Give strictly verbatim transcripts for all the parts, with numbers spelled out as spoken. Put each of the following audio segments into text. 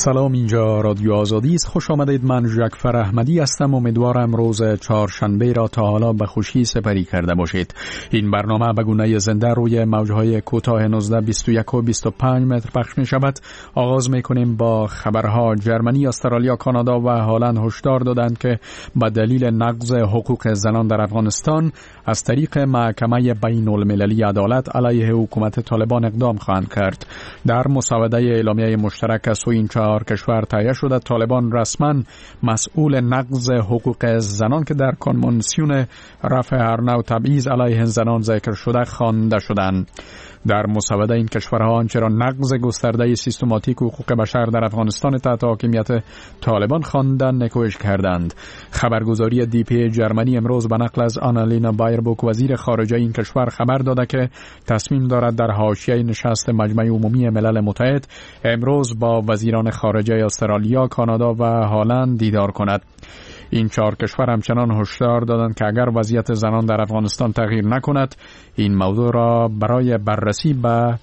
سلام، اینجا رادیو آزادی است. خوش آمدید. من جعفر احمدی هستم. امیدوارم روز چهارشنبه را تا حالا به خوشی سپری کرده باشید. این برنامه به گونه زنده روی موجهای کوتاه نوزده بیست و یک و بیست و پنج متر پخش می شود. آغاز می کنیم با خبرها. جرمنی، استرالیا، کانادا و هلند هشدار دادند که به دلیل نقض حقوق زنان در افغانستان از طریق محکمه بین المللی عدالت علیه حکومت طالبان اقدام خواهند کرد. در مسوده اعلامیه مشترک از سوی این چهار کشور تهیه شده، طالبان رسما مسئول نقض حقوق زنان که در کنوانسیون رفع هر نوع تبعیض علیه زنان ذکر شده خوانده شدند. در مسوده این کشورها آنچه را نقض گسترده سیستماتیک حقوق بشر در افغانستان تحت حاکمیت طالبان خواندند نکوهش کردند. خبرگزاری دی پی جرمنی امروز به نقل از آنالینا بایربوک وزیر خارجه این کشور خبر داده که تصمیم دارد در حاشیه نشست مجمع عمومی ملل متحد امروز با وزیران خارجه استرالیا، کانادا و هلند دیدار کند. این چهار کشور همچنان هشدار دادند که اگر وضعیت زنان در افغانستان تغییر نکند، این موضوع را برای بررسی به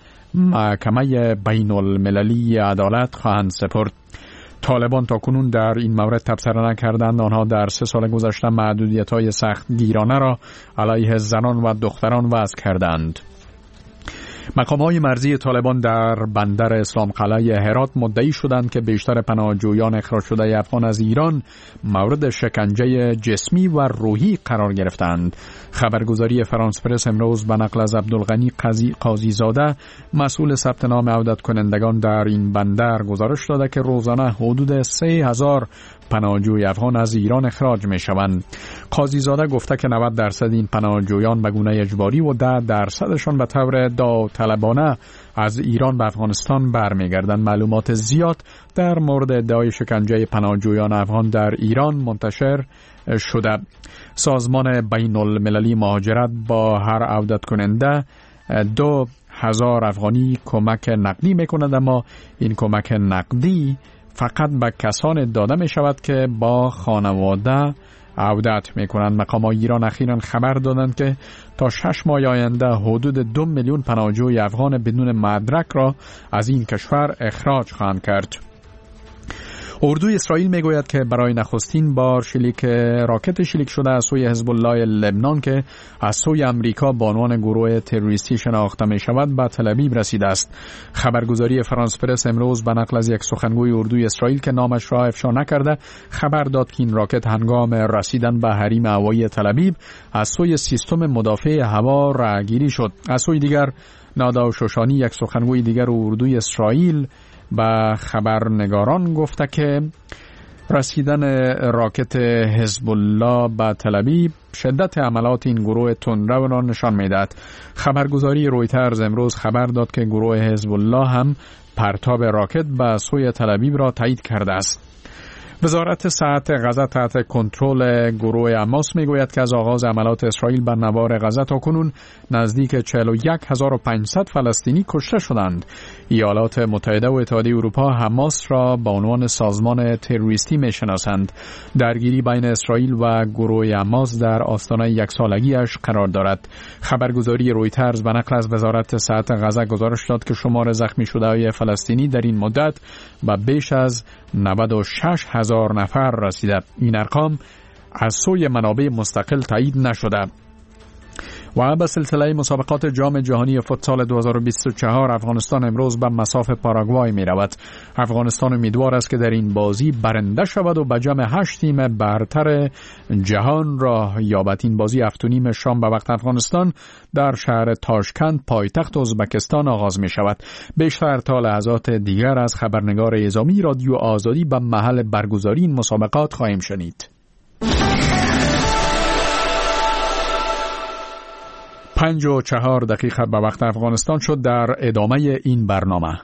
محکمه بین المللی عدالت خواهند سپرد. طالبان تاکنون در این مورد تبصره نکردند. آنها در سه سال گذشته محدودیت‌های سخت گیرانه را علیه زنان و دختران وضع کردند. مقام‌های مرزی طالبان در بندر اسلام قلعه هرات مدعی شدند که بیشتر پناهجویان اخراج شده افغان از ایران مورد شکنجه جسمی و روحی قرار گرفتند. خبرگزاری فرانس پرس امروز به نقل از عبدالغنی قاضی زاده، مسئول ثبت نام عودت کنندگان در این بندر، گزارش داده که روزانه حدود سه هزار پناهجوی افغان از ایران اخراج می شوند. قاضی زاده گفته که نود درصد این پناهجویان به گونه اجباری و ده درصدشان به طور داوطلبانه از ایران به افغانستان برمیگردند. معلومات زیاد در مورد ادعای شکنجه پناهجویان افغان در ایران منتشر شده. سازمان بین المللی مهاجرت با هر عودت کننده دو هزار افغانی کمک نقدی می کند، اما این کمک نقدی فقط به کسان داده می شود که با خانواده عودت می کنند. مقامات ایران اخیراً خبر دادند که تا شش ماه آینده حدود دو میلیون پناهجوی افغان بدون مدرک را از این کشور اخراج خواهند کرد. اردوی اسرائیل میگوید که برای نخستین بار شلیک راکت شلیک شده از سوی حزب الله لبنان که از سوی امریکا به عنوان گروه تروریستی شناخته می شود به تل ابیب رسیده است. خبرگزاری فرانس پرس امروز به نقل از یک سخنگوی اردوی اسرائیل که نامش را افشا نکرده خبر داد که این راکت هنگام رسیدن به حریم هوایی تل ابیب از سوی سیستم مدافع هوا راهگیری شد. از سوی دیگر نادا شوشانی، یک سخنگوی دیگر اردوی اسرائیل، به خبرنگاران گفته که رسیدن راکت حزب الله به تل ابیب شدت عملات این گروه تندرو را نشان می‌دهد. خبرگزاری رویترز امروز خبر داد که گروه حزب الله هم پرتاب راکت به سوی تل ابیب را تایید کرده است. وزارت صحت غزه تحت کنترل گروه حماس میگوید که از آغاز عملات اسرائیل بر نوار غزه تاکنون نزدیک چهل و یک هزار و پانصد فلسطینی کشته شدند. ایالات متحده و اتحادیه اروپا حماس را به عنوان سازمان تروریستی میشناسند. درگیری بین اسرائیل و گروه حماس در آستانه یک سالگیش قرار دارد. خبرگزاری رویترز به نقل از وزارت صحت غزه گزارش داد که شمار زخمی شده‌های فلسطینی در این مدت به بیش از نود و شش هزار نفر رسیده. این ارقام از سوی منابع مستقل تایید نشده. و به سلسله مسابقات جام جهانی فوتسال دو هزار و بیست و چهار افغانستان امروز به مصاف پاراگوای می رود. افغانستان امیدوار است که در این بازی برنده شود و به جمع هشت تیم برتر جهان راه یابد. این بازی هفت و نیم شام به وقت افغانستان در شهر تاشکند پایتخت ازبکستان آغاز می شود. بیشتر تا لحظات دیگر از خبرنگار اعزامی رادیو آزادی به محل برگزاری این مسابقات خواهیم شنید. پنج و چهار دقیقه به وقت افغانستان شد. در ادامه این برنامه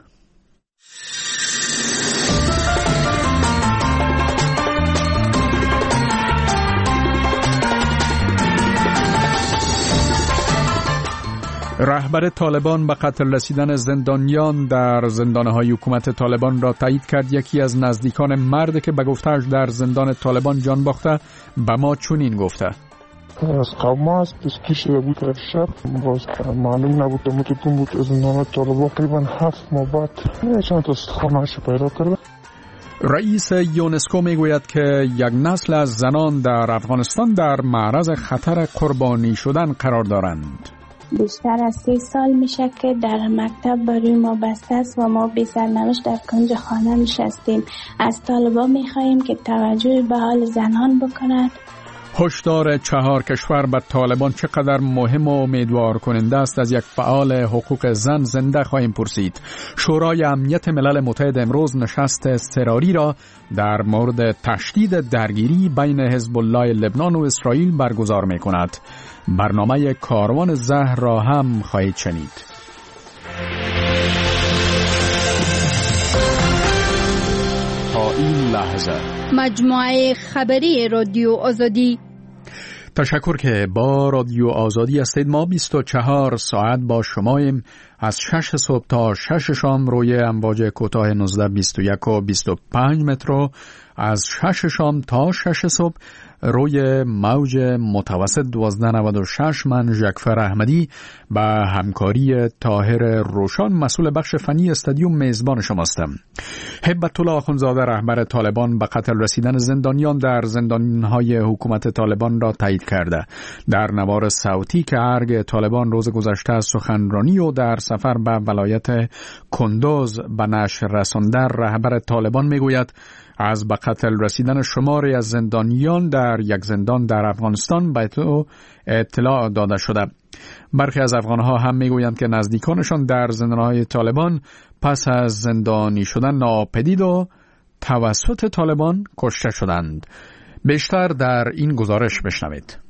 رهبر طالبان به قتل رسیدن زندانیان در زندانهای حکومت طالبان را تایید کرد. یکی از نزدیکان مرد که به گفته‌اش در زندان طالبان جان باخته به ما چنین گفته: از قوماس دستگیر شده بود در شب، باز معلوم نبود که متکون بود از زندان طالبان. تقریبا هفت ماه بعد چند تا استخوانهاش پیدا کرده. رئیس یونسکو میگوید که یک نسل از زنان در افغانستان در معرض خطر قربانی شدن قرار دارند. بیشتر از سی سال میشه که در مکتب برای ما بسته است و ما بی سرنوشت در کنج خانه نشستیم. از طالبان میخواهیم که توجه به حال زنان بکند. هشدار چهار کشور به طالبان چقدر مهم و امیدوار کننده است از یک فعال حقوق زن زنده خواهیم پرسید. شورای امنیت ملل متحد امروز نشست اضطراری را در مورد تشدید درگیری بین حزب الله لبنان و اسرائیل برگزار می کند. برنامه کاروان زهر را هم خواهید شنید. تا این لحظه مجموعه خبری رادیو آزادی. تشکر که با رادیو آزادی هستید. ما بیست و چهار ساعت با شماییم، از شش صبح تا شش شام روی امواج کوتاه نوزده بیست و یک و بیست و پنج متر، از شش شام تا شش صبح روی موج متوسط دوازده نود و شش. من ژکفر احمدی به همکاری طاهر روشان مسئول بخش فنی استادیوم میزبان شماستم. هیبت الله آخوندزاده رهبر طالبان به قتل رسیدن زندانیان در زندانهای حکومت طالبان را تایید کرده. در نوار صوتی که ارگ طالبان روز گذشته از سخنرانی و در سفر به ولایت کندوز به نشر رسانده، رهبر طالبان میگوید از به قتل رسیدن شماری از زندانیان در یک زندان در افغانستان به تو اطلاع داده شده. برخی از افغانها هم میگویند که نزدیکانشان در زندانهای طالبان پس از زندانی شدن ناپدید و توسط طالبان کشته شدند. بیشتر در این گزارش بشنوید.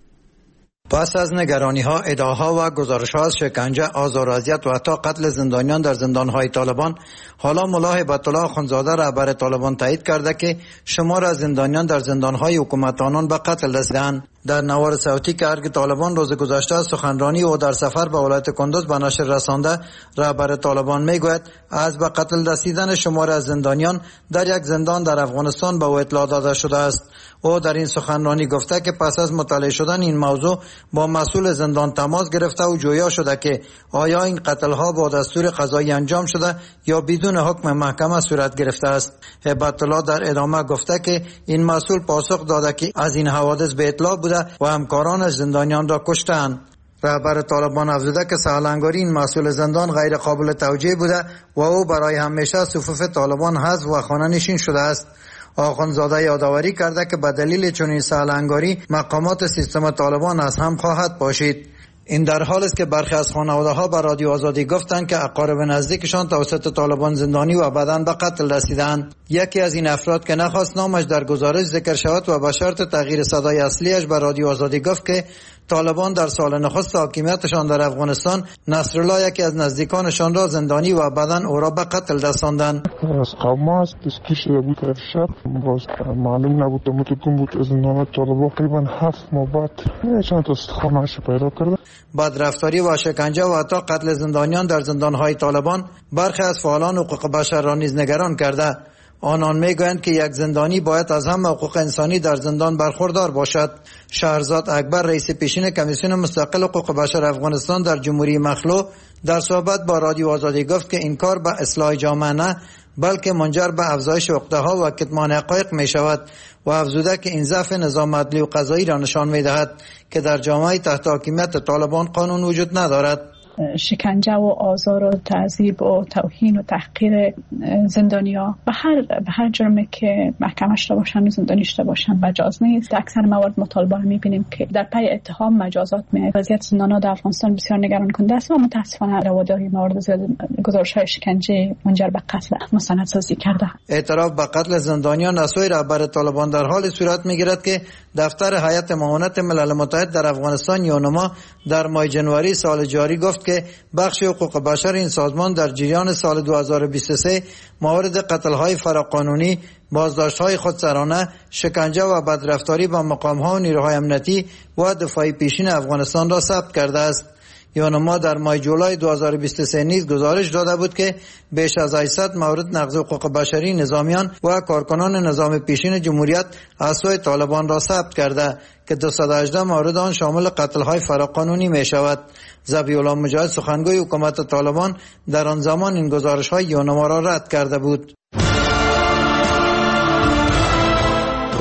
پس از نگرانی‌ها، ادعاها و گزارش‌ها از شکنجه، آزار و اذیت و حتی قتل زندانیان در زندان‌های طالبان، حالا ملا هیبت الله آخوندزاده رهبر طالبان تایید کرده که شمار از زندانیان در زندان‌های حکومت آنان به قتل رسیدند. در نوار صوتی که ارگ طالبان روز گذشته از سخنرانی و در سفر به ولایت کندوز به نشر رسانده، رهبر طالبان میگوید از به قتل رسیدن شمار از زندانیان در یک زندان در افغانستان به او اطلاع داده شده است. او در این سخنرانی گفته که پس از مطالعه شدن این موضوع با مسئول زندان تماس گرفته و جویا شده که آیا این قتل‌ها با دستور قضایی انجام شده یا بدون حکم محکمه صورت گرفته است. هیبت الله در ادامه گفته که این مسئول پاسخ داده که از این حوادث به اطلاع بوده و همکارانش زندانیان را کشتند. رهبر طالبان افزوده که سهلنگاری این مسئول زندان غیر قابل توجیه بوده و او برای همیشه صفوف طالبان حذف و خانه نشین شده است. آخوندزاده یادآوری کرده که به دلیل چنین سهلنگاری مقامات سیستم طالبان از هم خواهد پاشید. این در حال است که برخی از خانواده‌ها به رادیو آزادی گفتند که اقارب نزدیکشان توسط طالبان زندانی و بعداً به قتل رسیدند. یکی از این افراد که نخواست نامش در گزارش ذکر شود و به شرط تغییر صدای اصلیش به رادیو آزادی گفت که طالبان در سال نخست حاکمیتشان در افغانستان نصرالله یکی از نزدیکانشان را زندانی و بعداً او را به قتل رساندند. از قوم است دستگیر شده بود در شب، باز معلوم نبود متکون بود از زندان طالبان. تقریبا هفت ماه بعد چند تا استخوانش پیدا کرده. بدرفتاری و شکنجه و حتی قتل زندانیان در زندانهای طالبان برخی از فعالان حقوق بشر را نیز نگران کرده. آنان میگویند که یک زندانی باید از همه حقوق انسانی در زندان برخوردار باشد. شهرزاد اکبر رئیس پیشین کمیسیون مستقل حقوق بشر افغانستان در جمهوری مخلوع در صحبت با رادیو آزادی گفت که این کار به اصلاح جامعه نه بلکه منجر به افزایش عقده‌ها و کتمان حقایق می شود و افزوده که این ضعف نظام عدلی و قضایی را نشان می دهد که در جامعه تحت حاکمیت طالبان قانون وجود ندارد. شکنجه و آزار و تعذیب و توهین و تحقیر زندانیا به هر به هر جرمی که محکمش را باشن و زندانیش را باشن مجاز نیست. در اکثر موارد مطالبه می‌بینیم که در پی اتهام مجازات میاد. وضعیت زندان‌ها در افغانستان بسیار نگران کننده است و متأسفانه رواداری موارد زیاد گزارش‌های شکنجه منجر به قتل مستندسازی کرده. اعتراف به قتل زندانیان از سوی رهبر طالبان در حال صورت می‌گیرد که دفتر هیئت معاونت ملل متحد در افغانستان یونما در ماه جنوری سال جاری گفت که بخش حقوق بشر این سازمان در جریان سال دو هزار و بیست و سه موارد قتل‌های فراقانونی، بازداشت‌های خودسرانه، شکنجه و بدرفتاری با مقام‌ها و نیروهای امنیتی و دفاعی پیشین افغانستان را ثبت کرده است. یونما در ماه جولای دو هزار و بیست و سه نیز گزارش داده بود که بیش از هشتصد مورد نقض حقوق بشری نظامیان و کارکنان نظام پیشین جمهوریت از سوی طالبان را ثبت کرده که دویست و هجده مورد آن شامل قتل‌های فراقانونی می شود. ذبیح الله مجاهد سخنگوی حکومت طالبان در آن زمان این گزارش‌های یونما را رد کرده بود.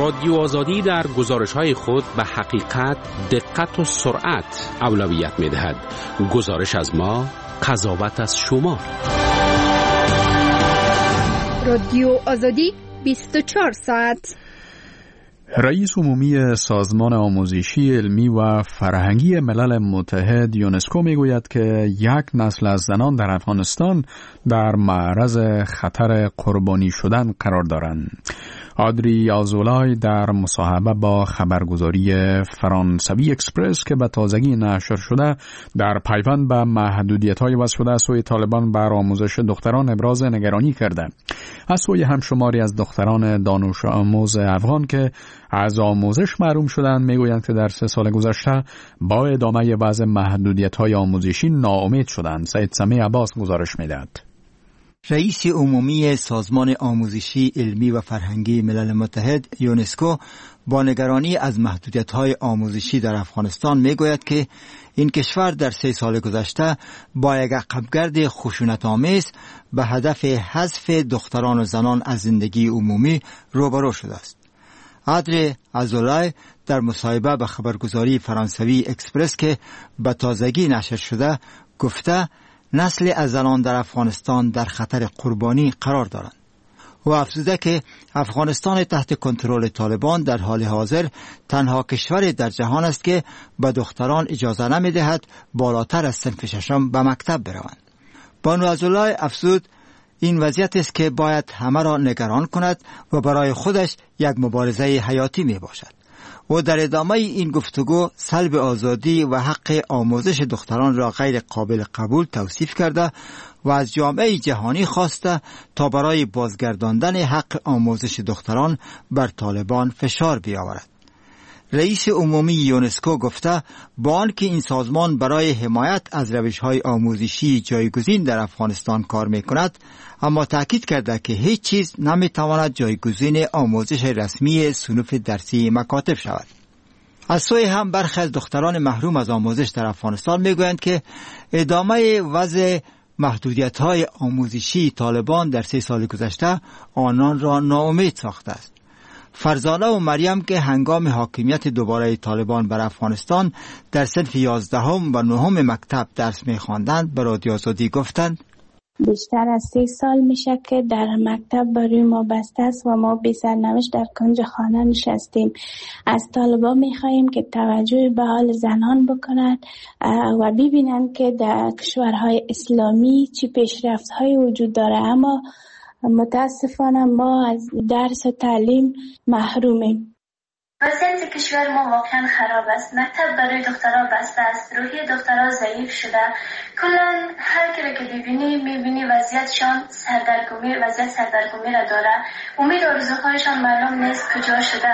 رادیو آزادی در گزارش‌های خود به حقیقت، دقت و سرعت اولویت می‌دهد. گزارش از ما، قضاوت از شما. رادیو آزادی بیست و چهار ساعت. رئیس عمومی سازمان آموزشی علمی و فرهنگی ملل متحد یونسکو میگوید که یک نسل از زنان در افغانستان در معرض خطر قربانی شدن قرار دارند. آدری آزولای در مصاحبه با خبرگزاری فرانسوی اکسپرس که به تازگی نشر شده در پیوند به محدودیت‌های وضع شده از سوی طالبان بر آموزش دختران ابراز نگرانی کرده. از سوی همشماری از دختران دانش آموز افغان که از آموزش محروم شدند میگویند که در سه سال گذشته با ادامه وضع محدودیت‌های آموزشی ناامید شدند. سید سمیع عباس گزارش می‌دهد. رئیس عمومی سازمان آموزشی علمی و فرهنگی ملل متحد یونسکو با نگرانی از محدودیت‌های آموزشی در افغانستان میگوید که این کشور در سه سال گذشته با یک عقبگرد خشونت‌آمیز به هدف حذف دختران و زنان از زندگی عمومی روبرو شده است. آدری آزولای در مصاحبه به خبرگزاری فرانسوی اکسپرس که به تازگی نشر شده گفته نسل از زنان در افغانستان در خطر قربانی قرار دارند. و افزوده که افغانستان تحت کنترل طالبان در حال حاضر تنها کشور در جهان است که به دختران اجازه نمی‌دهد بالاتر از صنف ششم به مکتب بروند. بانو آزولای افزود این وضعیت است که باید همه را نگران کند و برای خودش یک مبارزه حیاتی می باشد. و در ادامه این گفتگو سلب آزادی و حق آموزش دختران را غیر قابل قبول توصیف کرده و از جامعه جهانی خواسته تا برای بازگرداندن حق آموزش دختران بر طالبان فشار بیاورد. رئیس عمومی یونسکو گفته با آنکه این سازمان برای حمایت از روش‌های آموزشی جایگزین در افغانستان کار می‌کند، اما تاکید کرده که هیچ چیز نمی‌تواند جایگزین آموزش رسمی صنوف درسی مکاتب شود. از سوی هم برخی از دختران محروم از آموزش در افغانستان می‌گویند که ادامه وضع محدودیت‌های آموزشی طالبان در سه سال گذشته آنان را ناامید ساخته است. فرزانه و مریم که هنگام حاکمیت دوباره طالبان بر افغانستان در صنف یازدهم و نهم مکتب درس می‌خواندند به رادیو آزادی گفتند بیشتر از سی سال میشه که در مکتب برای ما بسته است و ما بی سرنوشت در کنج خانه نشستیم. از طالبان میخواییم که توجه به حال زنان بکنند و ببینند که در کشورهای اسلامی چی پیشرفت‌های وجود داره، اما متاسفانه ما از درس و تعلیم محرومیم. وضعیت کشور ما واقعا خراب است. مکتب برای دخترها بسته است. روحی دخترها ضعیف شده. کلا هر کی که ببینی میبینی وضعیتشان سردرگمی وضعیت سردرگمی را داره. امید و آرزوهایشان معلوم نیست کجا شده.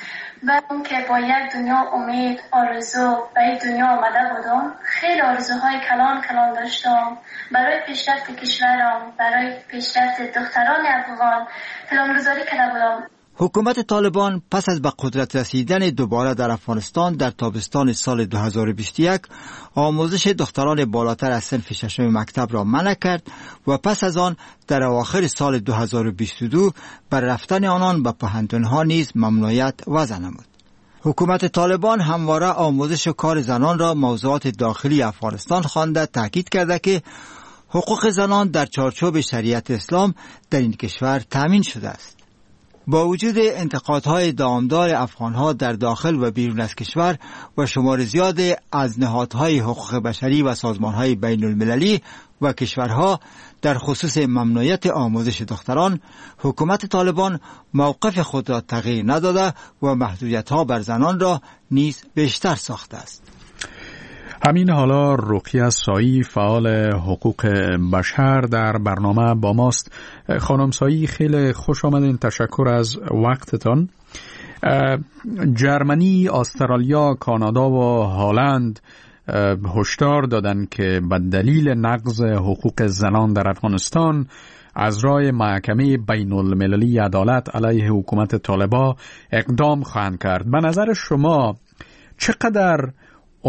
و اون که با یک دنیا امید آرزو به این دنیا آمده بودم، خیلی آرزوهای کلان کلان داشتم برای پیشرفت کشورم، برای پیشرفت دختران افغان پلانگذاری کرده بودم. حکومت طالبان پس از به قدرت رسیدن دوباره در افغانستان در تابستان سال دو هزار و بیست و یک آموزش دختران بالاتر از صنف ششم مکتب را منع کرد و پس از آن در اواخر سال دو هزار و بیست و دو بر رفتن آنان به پوهنتون‌ها نیز ممنوعیت وضع نمود. حکومت طالبان همواره آموزش و کار زنان را موضوعات داخلی افغانستان خوانده تاکید کرده که حقوق زنان در چارچوب شریعت اسلام در این کشور تامین شده است. با وجود انتقادهای دامدار افغانها در داخل و بیرون از کشور و شمار زیاد از نهادهای حقوق بشری و سازمانهای بین المللی و کشورها در خصوص ممنوعیت آموزش دختران، حکومت طالبان موقف خود را تغییر نداده و محدودیت‌ها بر زنان را نیز بیشتر ساخته است. همین حالا رقیه سایی فعال حقوق بشر در برنامه با ماست. خانم سایی خیلی خوش آمدین، تشکر از وقتتان. جرمنی، استرالیا، کانادا و هلند هشدار دادند که به دلیل نقض حقوق زنان در افغانستان از راه محکمه بین المللی عدالت علیه حکومت طالبان اقدام خواهند کرد. به نظر شما چقدر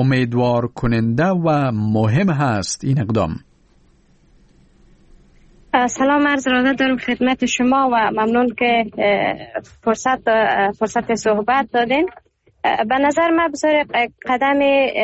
امیدوار کننده و مهم هست این اقدام؟ سلام عرض ارادت دارم خدمت شما و ممنون که فرصت فرصت صحبت دادین. به نظر من بسیار قدم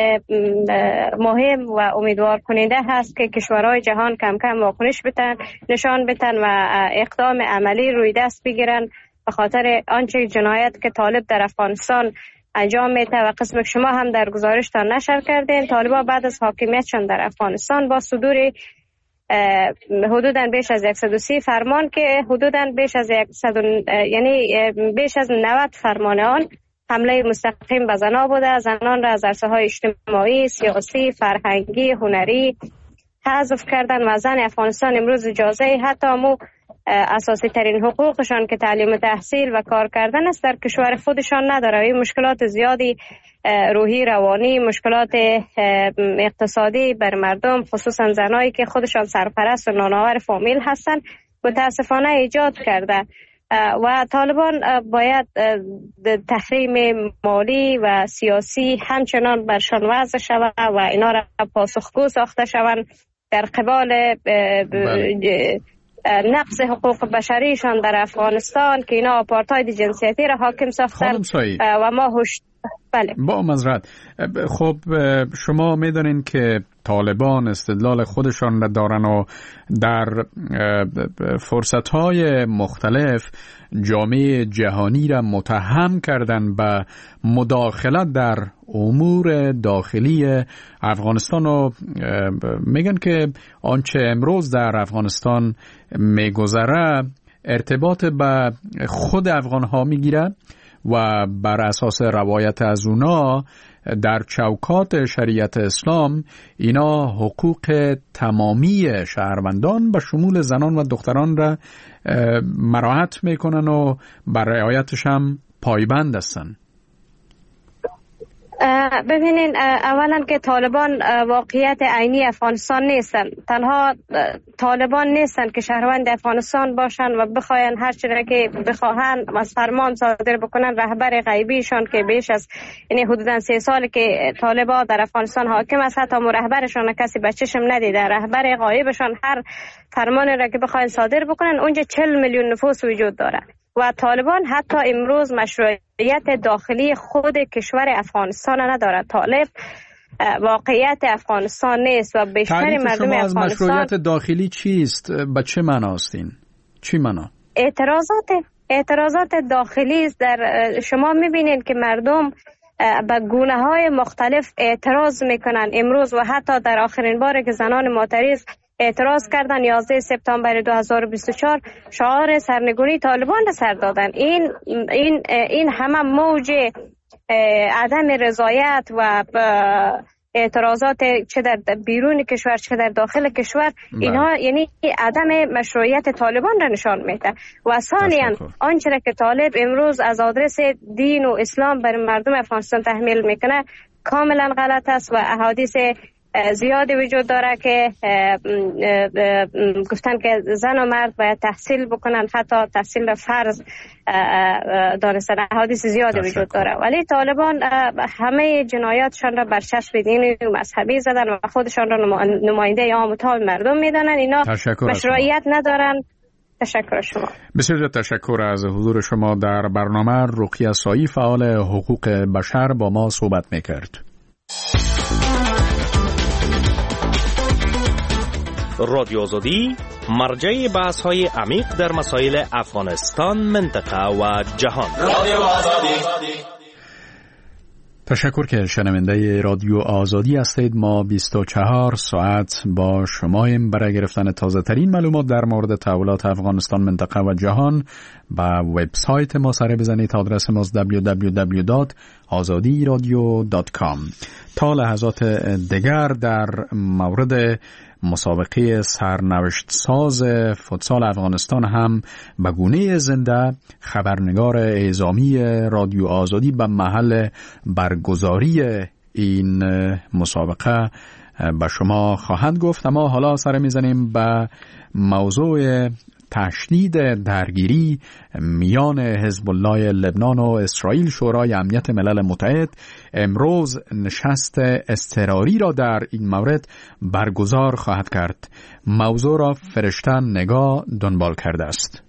مهم و امیدوار کننده هست که کشورهای جهان کم کم واکنش بتن نشان بدن و اقدام عملی روی دست بگیرن به خاطر آنچه جنایت که طالب در افغانستان انجام میده و قسم شما هم در گزارشتان نشر کردین. طالبان بعد از حاکمیتشان در افغانستان با صدور حدوداً بیش از صد و سی فرمان که حدوداً بیش از صد یعنی بیش از نود فرمان آن حمله مستقیم به زنان بوده. زنان را از عرصه‌های اجتماعی، سیاسی، فرهنگی، هنری حذف کردن و زن افغانستان امروز اجازه حتی مو اساسی ترین حقوقشان که تعلیم و تحصیل و کار کردن است در کشور خودشان نداره. این مشکلات زیادی روحی، روانی، مشکلات اقتصادی بر مردم خصوصا زنایی که خودشان سرپرست و نانآور فامیل هستند متاسفانه ایجاد کرده و طالبان باید تحریم مالی و سیاسی همچنان برشان وضع شود و اینا را پاسخگو ساخته شوند در قبال نقض حقوق بشریشان در افغانستان که اینا آپارتاید جنسیتی را حاکم ساختن و ما هوش بله. با معذرت، خب شما میدونین که طالبان استدلال خودشان را دارن و در فرصتهای مختلف جامعه جهانی را متهم کردن به مداخلت در امور داخلی افغانستان و میگن که آنچه امروز در افغانستان میگذره ارتباط به خود افغان ها میگیره و بر اساس روایت از اونا در چوکات شریعت اسلام اینا حقوق تمامی شهروندان به شمول زنان و دختران را مراعات میکنن و بر رعایتش هم پایبند هستن. ببینین، اولا که طالبان واقعیت عینی افغانستان نیستن. تنها طالبان نیستن که شهروند افغانستان باشن و بخواین هر چیزی که بخواهن از فرمان صادر بکنن. رهبر غیبیشان که بیش از یعنی حدودا سه سال که طالبان در افغانستان حاکم است حتی رهبرشان کسی به چشم ندیده. رهبر غایبشان هر فرمانی را که بخواین صادر بکنن اونجا چهل میلیون نفوس وجود داره و طالبان حتی امروز مشروعیت داخلی خود کشور افغانستان ندارد. طالب واقعیت افغانستان نیست و بیشتر مردم افغانستان. شما از مشروعیت داخلی چیست؟ به چه معناستین؟ چی معنا؟ اعتراضات اعتراضات داخلی است. در شما میبینید که مردم به گونه های مختلف اعتراض میکنن امروز و حتی در آخرین بار که زنان معترض اعتراض کردن یازده سپتامبر دو هزار و بیست و چهار شعار سرنگونی طالبان را سر دادن. این این این همه موج عدم رضایت و اعتراضات چه در بیرون کشور چه در داخل کشور اینها یعنی عدم مشروعیت طالبان را نشان میده و ثانیاً آنچه که طالب امروز از آدرس دین و اسلام بر مردم افغانستان تحمیل میکنه کاملا غلط است و احادیث زیادی وجود داره که گفتن که زن و مرد باید تحصیل بکنن، حتی تحصیل فرض دانستن. احادیث زیادی وجود داره ولی طالبان همه جنایاتشان را بر چشم دینی و مذهبی زدن و خودشان را نماینده عام و تمام مردم میدانن. اینا مشروعیت ندارن. تشکر شما. بسیار تشکر از حضور شما در برنامه. رقیه سایی فعال حقوق بشر با ما صحبت میکرد. رادیو آزادی مرجع بحث های عمیق در مسائل افغانستان، منطقه و جهان. رادیو آزادی. تشکر که شنونده رادیو آزادی هستید. ما بیست و چهار ساعت با شماییم برای گرفتن تازه ترین معلومات در مورد تحولات افغانستان، منطقه و جهان. با وبسایت ما سر بزنید. آدرس ما دبلیو دبلیو دبلیو دات آزادی رادیو دات کام. تا لحظات دیگر در مورد مسابقه سرنوشت ساز فوتسال افغانستان هم به گونه زنده خبرنگار اعزامی رادیو آزادی به محل برگزاری این مسابقه به شما خواهند گفت. اما حالا سر میزنیم به موضوع تشدید درگیری میان حزب الله لبنان و اسرائیل، شورای امنیت ملل متحد امروز نشست اضطراری را در این مورد برگزار خواهد کرد. موضوع را فرشته نگاه دنبال کرده است.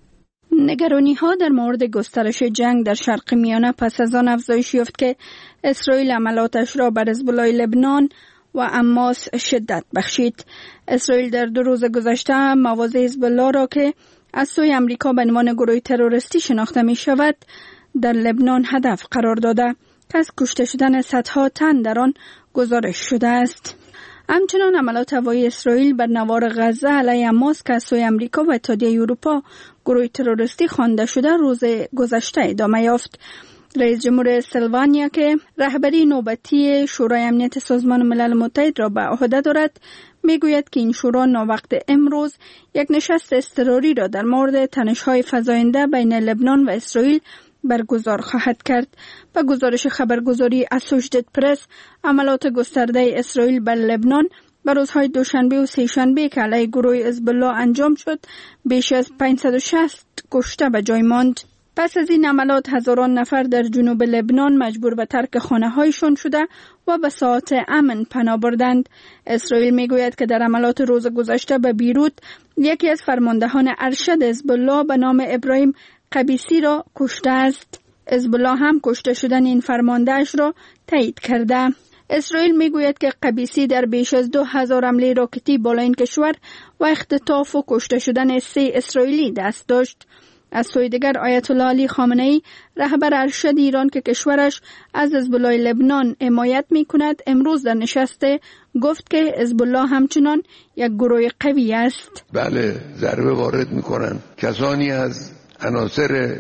نگرانی ها در مورد گسترش جنگ در شرق میانه پس از آن افزایش یافت که اسرائیل عملاتش را بر حزب الله لبنان و حماس شدت بخشید. اسرائیل در دو روز گذشته مواضع حزب الله را که از سوی امریکا به عنوان گروه تروریستی شناخته می شود در لبنان هدف قرار داده که از کشته شدن صدها تن در آن گزارش شده است. همچنان عملات هوایی اسرائیل بر نوار غزه علیه حماس که از سوی امریکا و اتحادیه اروپا گروه تروریستی خوانده شده روز گذشته ادامه یافت. رئیس جمهور اسلوونیا که رهبری نوبتی شورای امنیت سازمان ملل متحد را به عهده دارد میگوید که این شورا ناوقت امروز یک نشست اضطراری را در مورد تنش‌های فزاینده بین لبنان و اسرائیل برگزار خواهد کرد. به گزارش خبرگزاری اسوشیتد پرس، عملات گسترده اسرائیل بر لبنان به روزهای دوشنبه و سه‌شنبه که علیه گروه حزب الله انجام شد بیش از پانصد و شصت کشته به جای ماند. پس از این عملات هزاران نفر در جنوب لبنان مجبور به ترک خانه‌هایشان شده و به ساعات امن پناه بردند. اسرائیل میگوید که در عملات روز گذشته به بیروت یکی از فرماندهان ارشد حزب الله به نام ابراهیم قبیسی را کشته است. حزب الله هم کشته شدن این فرماندهش را تایید کرده. اسرائیل میگوید که قبیسی در بیش از دو هزار حمله راکتی بالای این کشور و اختطاف و کشته شدن سه اسرائیلی دست داشت. از سوی دیگر آیت الله علی خامنه‌ای رهبر ارشد ایران که کشورش از حزب الله لبنان حمایت می‌کند امروز در نشست گفت که حزب الله همچنان یک گروه قوی است. بله، ضربه وارد می‌کنند. کسانی از عناصر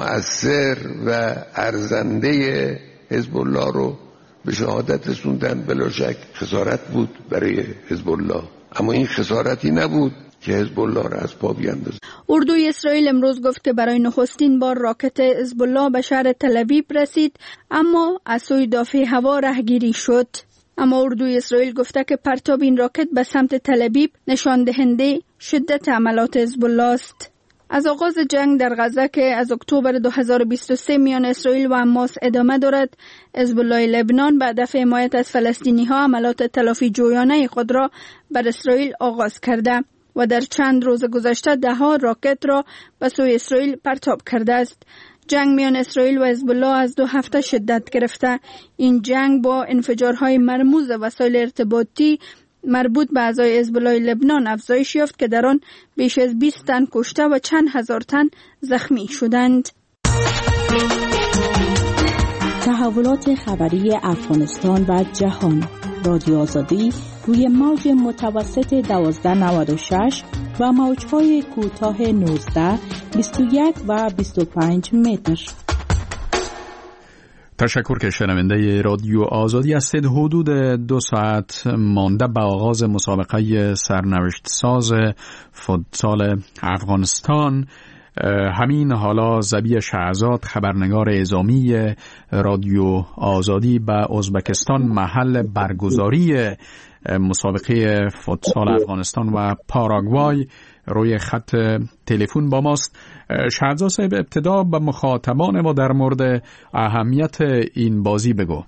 مؤثر و ارزنده حزب الله رو به شهادت رسوندن. بلا شک خسارت بود برای حزب الله، اما این خسارتی نبود که حزب الله را از پا بیاندازد. اردوی اسرائیل امروز گفت که برای نخستین بار راکت حزب الله به شهر تل‌آویو رسید، اما از سوی دافع هوا رهگیری شد. اما اردوی اسرائیل گفته که پرتاب این راکت به سمت تل‌آویو نشان دهنده شدت عملات حزب الله است. از آغاز جنگ در غزه که از اکتبر دو هزار و بیست و سه میان اسرائیل و حماس ادامه دارد، حزب الله لبنان به هدف حمایت از فلسطینی‌ها عملات تلافی جویانه خود را بر اسرائیل آغاز کرده و در چند روز گذشته ده ها راکت را به سوی اسرائیل پرتاب کرده است. جنگ میان اسرائیل و حزب الله از دو هفته شدت گرفته. این جنگ با انفجارهای مرموز وسایل ارتباطی مربوط به اعضای حزب الله لبنان افزایش یافت که در آن بیش از بیست تن کشته و چند هزار تن زخمی شدند. تحولات خبری افغانستان و جهان. رادیو آزادی روی موج متوسط دوازده نود و شش و موج‌های کوتاه نوزده، بیست و یک و بیست و پنج متر. تشکر که شنونده رادیو آزادی هستید. حدود دو ساعت مانده به آغاز مسابقه سرنوشت ساز فوتسال افغانستان. همین حالا زبی شهزاد، خبرنگار اعزامی رادیو آزادی، به ازبکستان محل برگزاری مسابقه فوتسال افغانستان و پاراگوای روی خط تلفن با ماست. شهزاد صاحب، ابتدا به مخاطبان ما در مورد اهمیت این بازی بگو.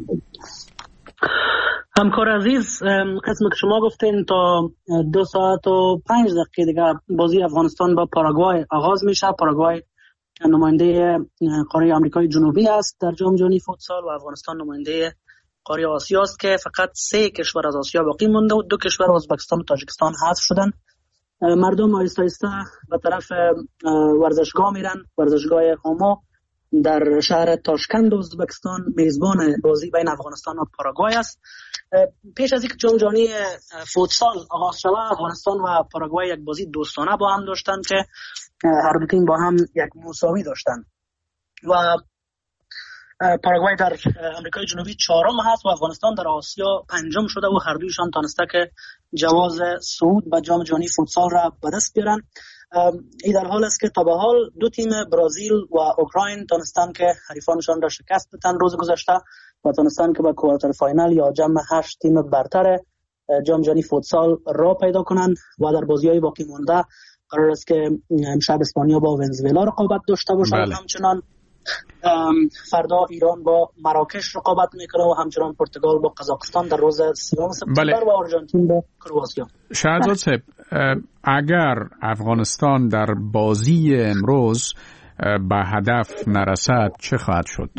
همکار عزیز، قسم که شما گفتین تا دو ساعت و پنج دقیقه دیگه بازی افغانستان با پاراگوای آغاز میشه. پاراگوای نماینده قاره آمریکای جنوبی است در جام جهانی فوتسال و افغانستان نماینده قاره آسیا است که فقط سه کشور از آسیا باقی مونده و دو کشور ازبکستان و تاجیکستان حذف شدن. مردم آهسته آهسته به طرف ورزشگاه میرن. ورزشگاه هومو در شهر تاشکند ازبکستان میزبان بازی بین افغانستان و پاراگوای است. پیش از اینکه جام جهانی فوتسال آغاز شود، افغانستان و پاراگوای یک بازی دوستانه با هم داشتند که هر دو تیم با هم یک مساوی داشتند و پاراگوای در آمریکای جنوبی چهارم هست و افغانستان در آسیا پنجم شده و هر دویشان تانسته که جواز صعود به جام جهانی فوتسال را به دست بیارن. این در حال است که تا به حال دو تیم برزیل و اوکراین تانستن که حریفانشان را شکست بدن روز گذشته و تانستن که به کوارتر فاینال یا جمع هشت تیم برتر جام جهانی فوتسال را پیدا کنند و در بازی‌های باقی مانده قرار است که امشب اسپانیا با ونزوئلا رقابت داشته باشه. بله. همچنان فردا ایران با مراکش رقابت میکنه و همچنان پرتغال با قزاقستان در روز سوم سپتامبر. بله. و آرژانتین با کرواتیا. شهرزاد صاحب، اگر افغانستان در بازی امروز به هدف نرسد چه خواهد شد؟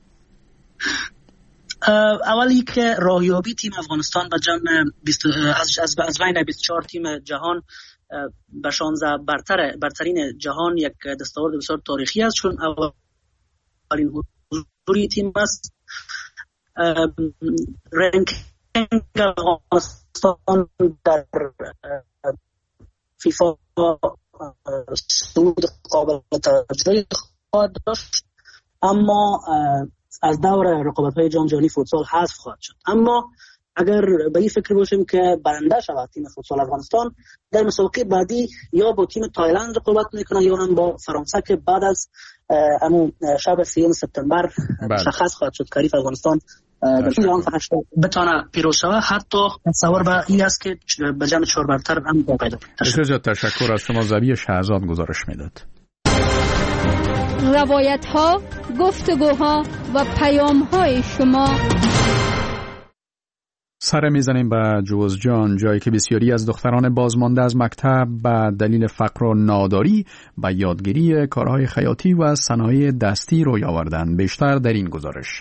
اولی که راهیابی تیم افغانستان به جمع از از از بین بیست و چهار تیم جهان به شانزده برتر برترین جهان یک دستاورد بسیار تاریخی است، چون اولین حضوری تیم است. رنکینگ افغانستان در فیفا صعود قابل توجهی خواهد داشت، اما از دور رقابت‌های جام جهانی فوتسال حذف خواهد شد. اما اگر به این فکر باشیم که برنده شود تیم فوتسال افغانستان، در مسابقه بعدی یا با تیم تایلند رقابت میکنه یا هم با فرانسه که بعد از همون شب سوم سپتامبر مشخص خواهد شد که افغانستان در جام هشت بتونه پیروز شود. حتی تصور به این است که به جمع چهار برتر هم پیدا کنه. تشکر از شما. زبی شهزاد گزارش میداد. روایت ها، گفتگوها و پیام های شما. سر میزنیم به جوزجان، جایی که بسیاری از دختران بازمانده از مکتب به دلیل فقر و ناداری به یادگیری کارهای خیاطی و صنایع دستی روی آوردند. بیشتر در این گزارش.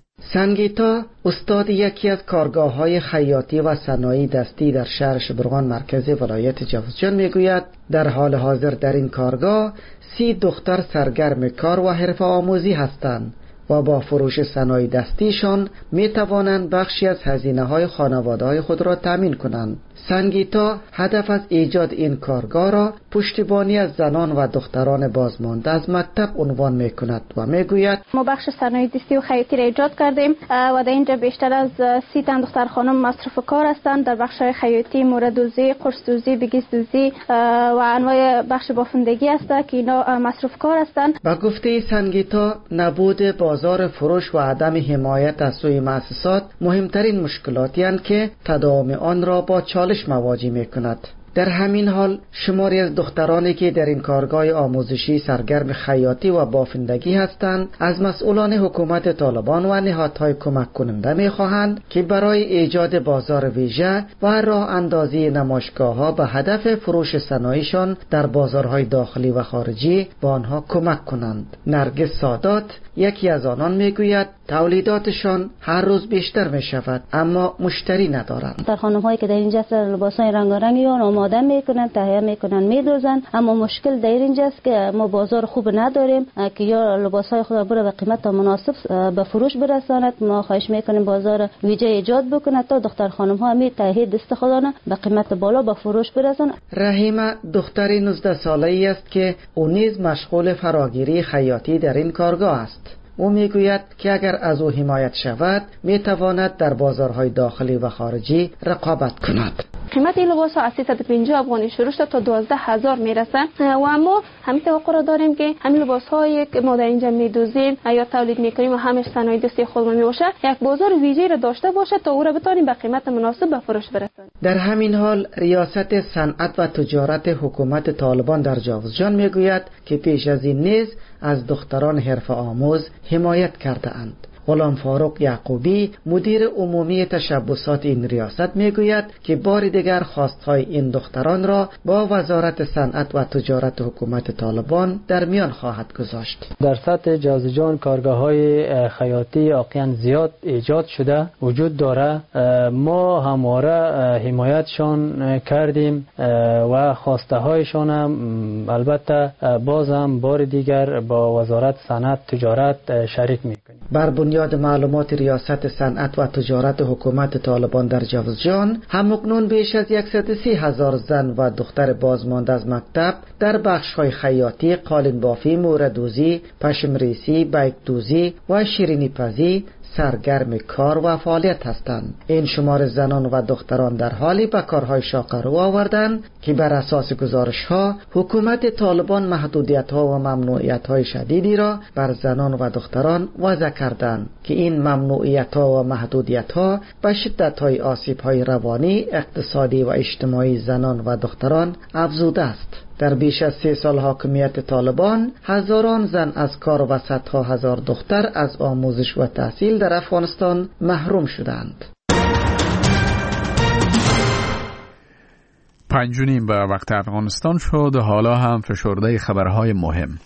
سنگیتا، استاد یکی از کارگاه‌های خیاطی و صنایع دستی در شهر شبرغان مرکز ولایت جوزجان میگوید در حال حاضر در این کارگاه سی دختر سرگرم کار و حرفه آموزی هستند و با فروش صنایع دستیشان می توانند بخشی از هزینه‌های خانواده‌های خود را تامین کنند. سنگیتا هدف از ایجاد این کارگاه را پشتیبانی از زنان و دختران بازمانده از مکتب عنوان می کند و می گوید ما بخش صنایع دستی و خیاطی را ایجاد کردیم و در اینجا بیشتر از سی تن دختر خانم مصرف کار هستند در بخش خیاطی، موردوزی، قرص‌دوزی، بگیس‌دوزی و انواع بخش بافندگی است که اینا مصرف کار هستند. با گفته سنگیتا، نبود بازار فروش و عدم حمایت از سوی مؤسسات مهمترین مشکلاتی هستند که تداوم آن را با چالش مواجه می کند. در همین حال شماری از دخترانی که در این کارگاه آموزشی سرگرم خیاطی و بافندگی هستند از مسئولان حکومت طالبان و نهادهای کمک کننده می خواهند که برای ایجاد بازار ویژه و راه اندازی نمایشگاه‌ها به هدف فروش صنایعشان در بازارهای داخلی و خارجی با آنها کمک کنند. نرگس سادات یکی از آنان می گوید تولیداتشان هر روز بیشتر می شود اما مشتری ندارند. در خانم‌هایی که در اینجا لباسای رنگارنگی آماده میکنن، تهیه میکنن، میدوزن، اما مشکل در اینجاست که ما بازار خوب نداریم که یا لباسهای خود را بره به قیمت مناسب به فروش برساند. ما خواهش میکنیم بازار ویژه ایجاد بکنه تا دختر خانم ها می تهیه دست خودانه به قیمت بالا به فروش برسانند. رحیمه دختری نوزده ساله ای است که او نیز مشغول فراگیری خیاطی در این کارگاه است. او میگوید که اگر از او حمایت شود میتواند در بازارهای داخلی و خارجی رقابت کند. قیمت این لباس ها از سیصد و پنجاه افغانی شروع شده تا دوازده هزار میرسه و اما همین توقع را داریم که همین لباس هایی که ما در اینجا میدوزیم یا تولید میکنیم و همش صنایع دستی خودمون میباشه یک بازار ویژه‌ای را داشته باشه تا او را بتونیم به قیمت مناسب به فروش برسانیم. در همین حال ریاست صنعت و تجارت حکومت طالبان در جوزجان میگوید که پیش از این نیز از دختران حرفه آموز حمایت کرده اند. غلام فاروق یعقوبی مدیر عمومی تشبسات این ریاست میگوید که بار دیگر خواستهای این دختران را با وزارت صنعت و تجارت حکومت طالبان در میان خواهد گذاشت. در سطح جوزجان کارگاه‌های خیاطی واقعا زیاد ایجاد شده وجود داره. ما همواره حمایتشان کردیم و خواسته هایشان هم البته بازم بار دیگر با وزارت صنعت تجارت شریک میکنیم. بر بنیاد معلومات ریاست صنعت و تجارت حکومت طالبان در جوزجان همکنون بیش از صد و سی هزار زن و دختر بازمانده از مکتب در بخش‌های خیاطی، قالین بافی، موردوزی، پشمریسی، بیکدوزی و شیرینی پزی سرگرم کار و فعالیت هستند. این شمار زنان و دختران در حالی به کارهای شاق رو آوردند که بر اساس گزارش‌ها حکومت طالبان محدودیت‌ها و ممنوعیت‌های شدیدی را بر زنان و دختران وضع کردند که این ممنوعیت‌ها و محدودیت‌ها به شدت‌های آسیب‌های روانی، اقتصادی و اجتماعی زنان و دختران افزوده است. در بیش از سه سال حاکمیت طالبان هزاران زن از کار و صدها هزار دختر از آموزش و تحصیل در افغانستان محروم شدند. پنج و نیم به وقت افغانستان شد. حالا هم فشرده خبرهای مهم.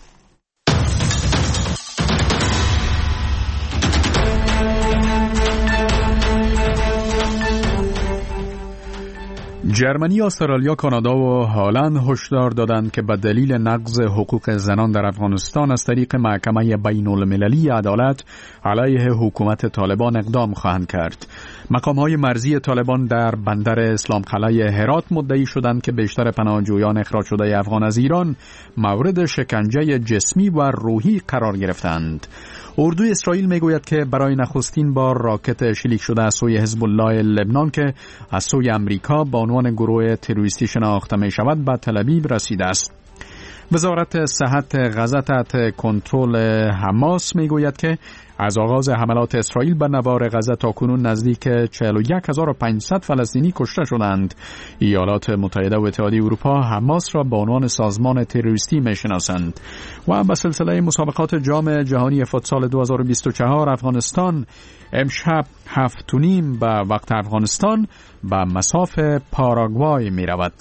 جرمنی، استرالیا، کانادا و هلند هشدار دادند که به دلیل نقض حقوق زنان در افغانستان از طریق محکمه بین المللی عدالت علیه حکومت طالبان اقدام خواهند کرد. مقام‌های مرزی طالبان در بندر اسلام قلعه هرات مدعی شدند که بیشتر پناهجویان اخراج شده افغان از ایران مورد شکنجه جسمی و روحی قرار گرفتند. اردوی اسرائیل میگوید که برای نخستین بار راکت شلیک شده از سوی حزب الله لبنان که از سوی امریکا با عنوان گروه تروریستی شناخته می شود به تل ابیب رسیده است. وزارت صحت غزه تحت کنترل حماس میگوید که از آغاز حملات اسرائیل به نوار غزه تاکنون نزدیک چهل و یک هزار و پانصد فلسطینی کشته شدند. ایالات متحده و اتحادیه اروپا حماس را به عنوان سازمان تروریستی میشناسند. و به سلسله مسابقات جام جهانی فوتسال دو هزار و بیست و چهار افغانستان امشب هفت و نیم به وقت افغانستان به مصاف پاراگوای می رود.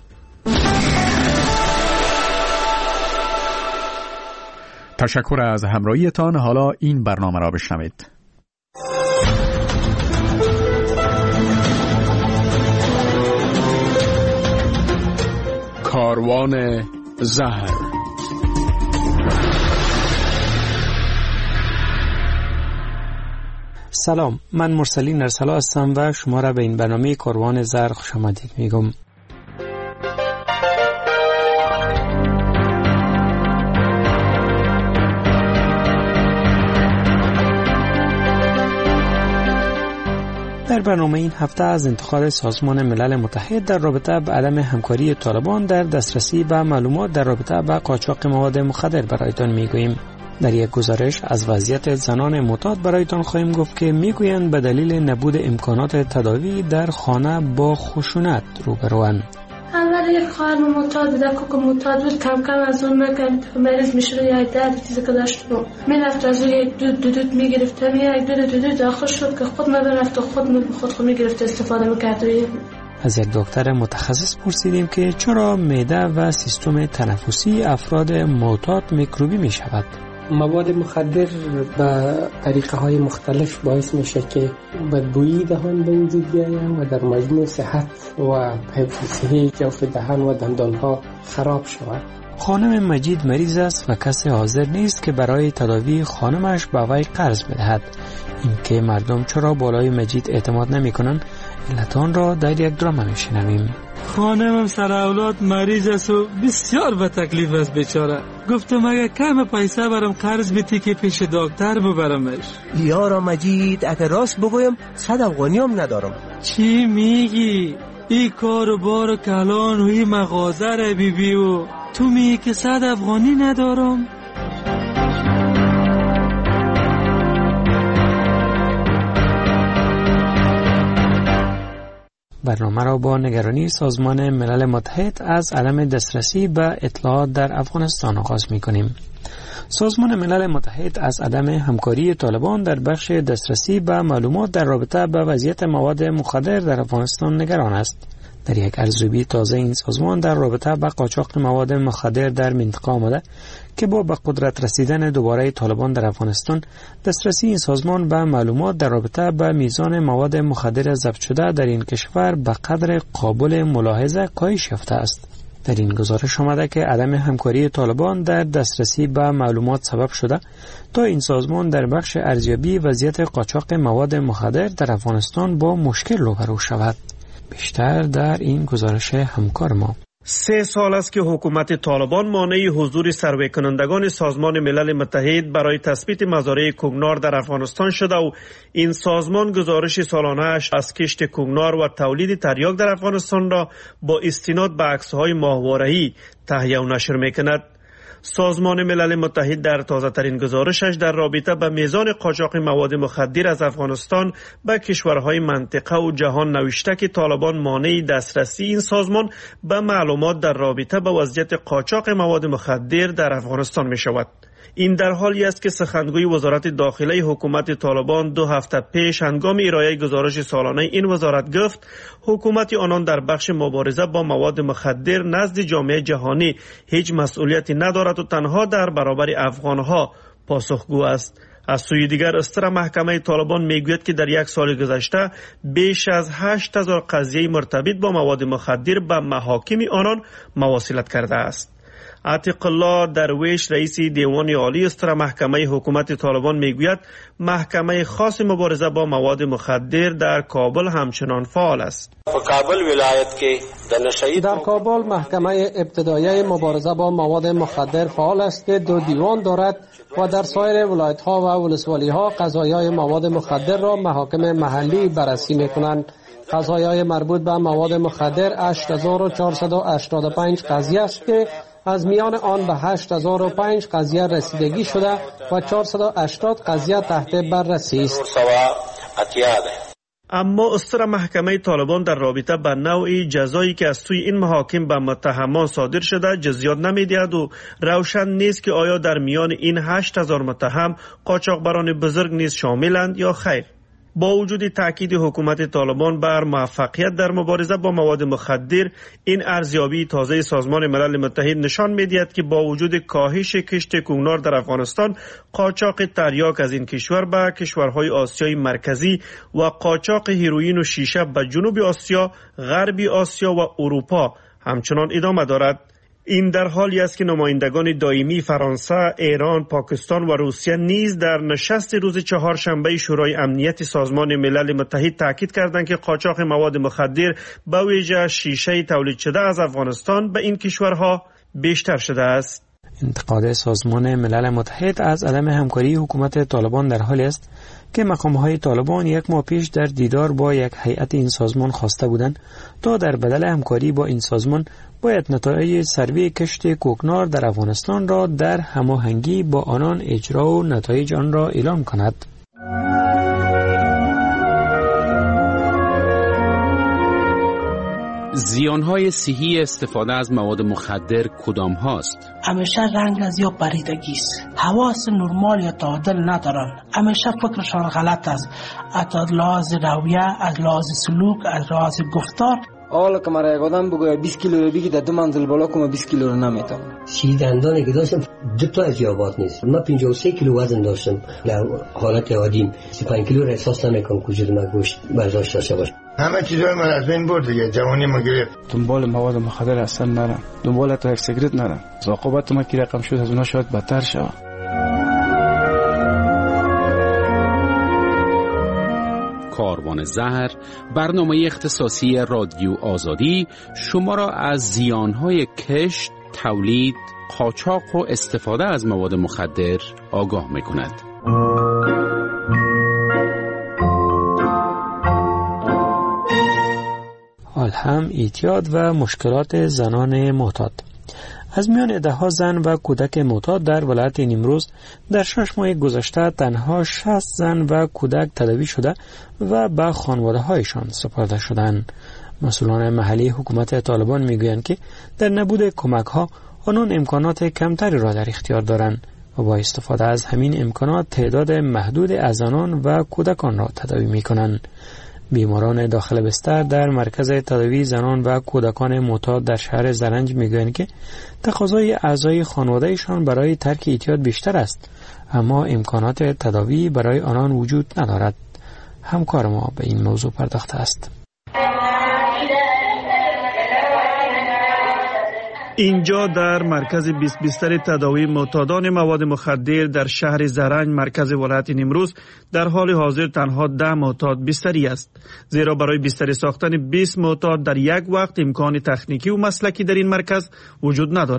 تشکر از همراهیتان. حالا این برنامه را بشنوید. کاروان زهر. سلام، من مرسلین ارسلا هستم و شما را به این برنامه کاروان زهر خوش آمدید میگم. در برنامه این هفته از انتقاد سازمان ملل متحد در رابطه با عدم همکاری طالبان در دسترسی به معلومات در رابطه با قاچاق مواد مخدر برایتان میگوییم. در یک گزارش از وضعیت زنان معتاد برایتان خواهیم گفت که میگویند به دلیل نبود امکانات تداوی در خانه با خشونت روبروند. اول یک خواهر معتاد بود، کوک معتاد بود، کم کم از اون نکرد مریض میشد، یا درد چیزی که داشت بود میرفت از اون یک دود دود میگرفت، یک دود دود داخل شد که خود نبرفت و خود خود خود میگرفت استفاده میکرد. از یک دکتر متخصص پرسیدیم که چرا معده و سیستم تنفسی افراد معتاد میکروبی میشود. مواد مخدر به طریقه های مختلف باعث میشه که بدبویی دهان به وجود بیاید و در مجموع صحت و حفظ صحی جوف دهان و دندان ها خراب شود. خانم مجید مریض است و کسی حاضر نیست که برای تداوی خانمش به وی قرض بدهد. این که مردم چرا بالای مجید اعتماد نمی کنند علتان را در یک درام میشنویم. خانمم سر اولاد مریض است و بسیار به تکلیف است بیچاره. گفتم اگه کم پیسه برام قرض بدی که پیش دکتر ببرمش. یارا مجید اگه راست بگویم صد افغانی هم ندارم. چی میگی؟ ای کار و بار و کلان و ای مغازه را بی بی و تو میگی که صد افغانی ندارم؟ برنامه را با نگرانی سازمان ملل متحد از عدم دسترسی به اطلاعات در افغانستان آغاز می کنیم. سازمان ملل متحد از عدم همکاری طالبان در بخش دسترسی به معلومات در رابطه با وضعیت مواد مخدر در افغانستان نگران است. در یک ارزیابی تازه این سازمان در رابطه با قاچاق مواد مخدر در منطقه آمده که با به قدرت رسیدن دوباره طالبان در افغانستان دسترسی این سازمان به معلومات در رابطه با میزان مواد مخدر ضبط شده در این کشور به قدر قابل ملاحظه کاهش یافته است. در این گزارش آمده که عدم همکاری طالبان در دسترسی به معلومات سبب شده تا این سازمان در بخش ارزیابی وضعیت قاچاق مواد مخدر در افغانستان با مشکل روبرو شود. بیشتر در این گزارش همکار ما. سه سال است که حکومت طالبان مانع حضور سروی کنندگان سازمان ملل متحد برای تثبیت مزارع کوکنار در افغانستان شده و این سازمان گزارش سالانه‌اش از کشت کوکنار و تولید تریاک در افغانستان را با استناد به عکس‌های ماهواره‌ای تهیه و نشر می‌کند. سازمان ملل متحد در تازه ترین گزارشش در رابطه به میزان قاچاق مواد مخدر از افغانستان به کشورهای منطقه و جهان نوشته که طالبان مانع دسترسی این سازمان به معلومات در رابطه با وضعیت قاچاق مواد مخدر در افغانستان می شود. این در حالی است که سخنگوی وزارت داخله حکومت طالبان دو هفته پیش هنگام ارائه گزارش سالانه این وزارت گفت حکومت آنان در بخش مبارزه با مواد مخدر نزد جامعه جهانی هیچ مسئولیتی ندارد و تنها در برابر افغانها پاسخگو است. از سوی دیگر استر محکمه طالبان میگوید که در یک سال گذشته بیش از هشت هزار قضیه مرتبط با مواد مخدر به محاکم آنان مواصلت کرده است. عتیق الله درویش رئیس دیوان عالی استر محکمه حکومت طالبان میگوید محکمه خاص مبارزه با مواد مخدر در کابل همچنان فعال است. کابل ولایت که در کابل محکمه ابتدایی مبارزه با مواد مخدر فعال است که دو دیوان دارد و در سایر ولایت ها و ولسوالی ها قضایای مواد مخدر را محاکم محلی بررسی می کنند. قضایای مربوط به مواد مخدر هشت هزار و چهارصد و هشتاد و پنج قضیه است که از میان آن به هشت هزار و پنج قضیه رسیدگی شده و چهارصد و هشتاد قضیه تحت بررسی است. اما استر محکمه طالبان در رابطه با نوع جزایی که از سوی این محاکم به متهمان صادر شده جزیات نمی‌دهد و روشن نیست که آیا در میان این هشت هزار متهم قاچاقبران بزرگ نیز شاملند یا خیر. با وجود تاکید حکومت طالبان بر موفقیت در مبارزه با مواد مخدر، این ارزیابی تازه سازمان ملل متحد نشان می‌دهد که با وجود کاهش کشت کوکنار در افغانستان، قاچاق تریاک از این کشور به کشورهای آسیای مرکزی و قاچاق هیروئین و شیشه به جنوب آسیا، غرب آسیا و اروپا همچنان ادامه دارد. این در حالی است که نمایندگان دائمی فرانسه، ایران، پاکستان و روسیه نیز در نشست روز چهارشنبه شورای امنیت سازمان ملل متحد تاکید کردند که قاچاق مواد مخدر به ویژه شیشه تولید شده از افغانستان به این کشورها بیشتر شده است. انتقاد سازمان ملل متحد از عدم همکاری حکومت طالبان در حالی است که مقام‌های طالبان یک ماه پیش در دیدار با یک هیئت این سازمان خواسته بودند تا در بدل همکاری با این سازمان باید نتایج سروی کشت کوکنار در افغانستان را در هماهنگی با آنان اجرا و نتایج آن را اعلام کند. زیانهای صحی استفاده از مواد مخدر کدام هاست؟ همیشه رنگ از یا پریدگی است. حواس نرمال یا تعادل ندارن. همیشه فکرشان غلط است. از لحاظ رویه، از لحاظ سلوک، از لحاظ گفتار. حالا که مرا یک آدم بگوید بیست کیلو رو بگی در دو منزل بالا کنم بیست کیلو رو نمیتونم. سی دندانی که داشتم دو تا از یابات نیست. من پنجاه و سه کیلو وزن داشتم. در حالت عادیم سی و پنج کیلو رو احساس نمیکنم که وجود من گوشت برداشت داشته باشه. همه چیزا من از بین برد دیگه. جوانی ما گرفت. دنبال مواد مخدر اصلا نرم. دنبال تا یک سیگرت نرم. عاقبت ما که رقم شد از اونها شاید بدتر شود. کاروان زهر، برنامه اختصاصی رادیو آزادی شما را از زیانهای کشت، تولید، قاچاق و استفاده از مواد مخدر آگاه می‌کند. حال هم اعتیاد و مشکلات زنان معتاد. از میان ده ها زن و کودک معتاد در ولایت نیمروز در شش ماه گذشته تنها شصت زن و کودک تداوی شده و به خانواده هایشان سپرده شدند. مسئولان محلی حکومت طالبان میگویند که در نبود کمک ها آنان امکانات کمتری را در اختیار دارند و با استفاده از همین امکانات تعداد محدود از زنان و کودکان را تداوی میکنند. بیماران داخل بستر در مرکز تداوی زنان و کودکان معتاد در شهر زرنج میگویند که تقاضای اعضای خانوادهشان برای ترک اعتیاد بیشتر است، اما امکانات تداوی برای آنان وجود ندارد. همکار ما به این موضوع پرداخته است. اینجا در مرکز بیست بستر تداوی معتادان مواد مخدر در شهر زرنج مرکز ولایت نیمروز در حال حاضر تنها ده معتاد بستری است، زیرا برای بستری ساختن بیست معتاد در یک وقت امکان تکنیکی و مسلکی در این مرکز وجود ندارد.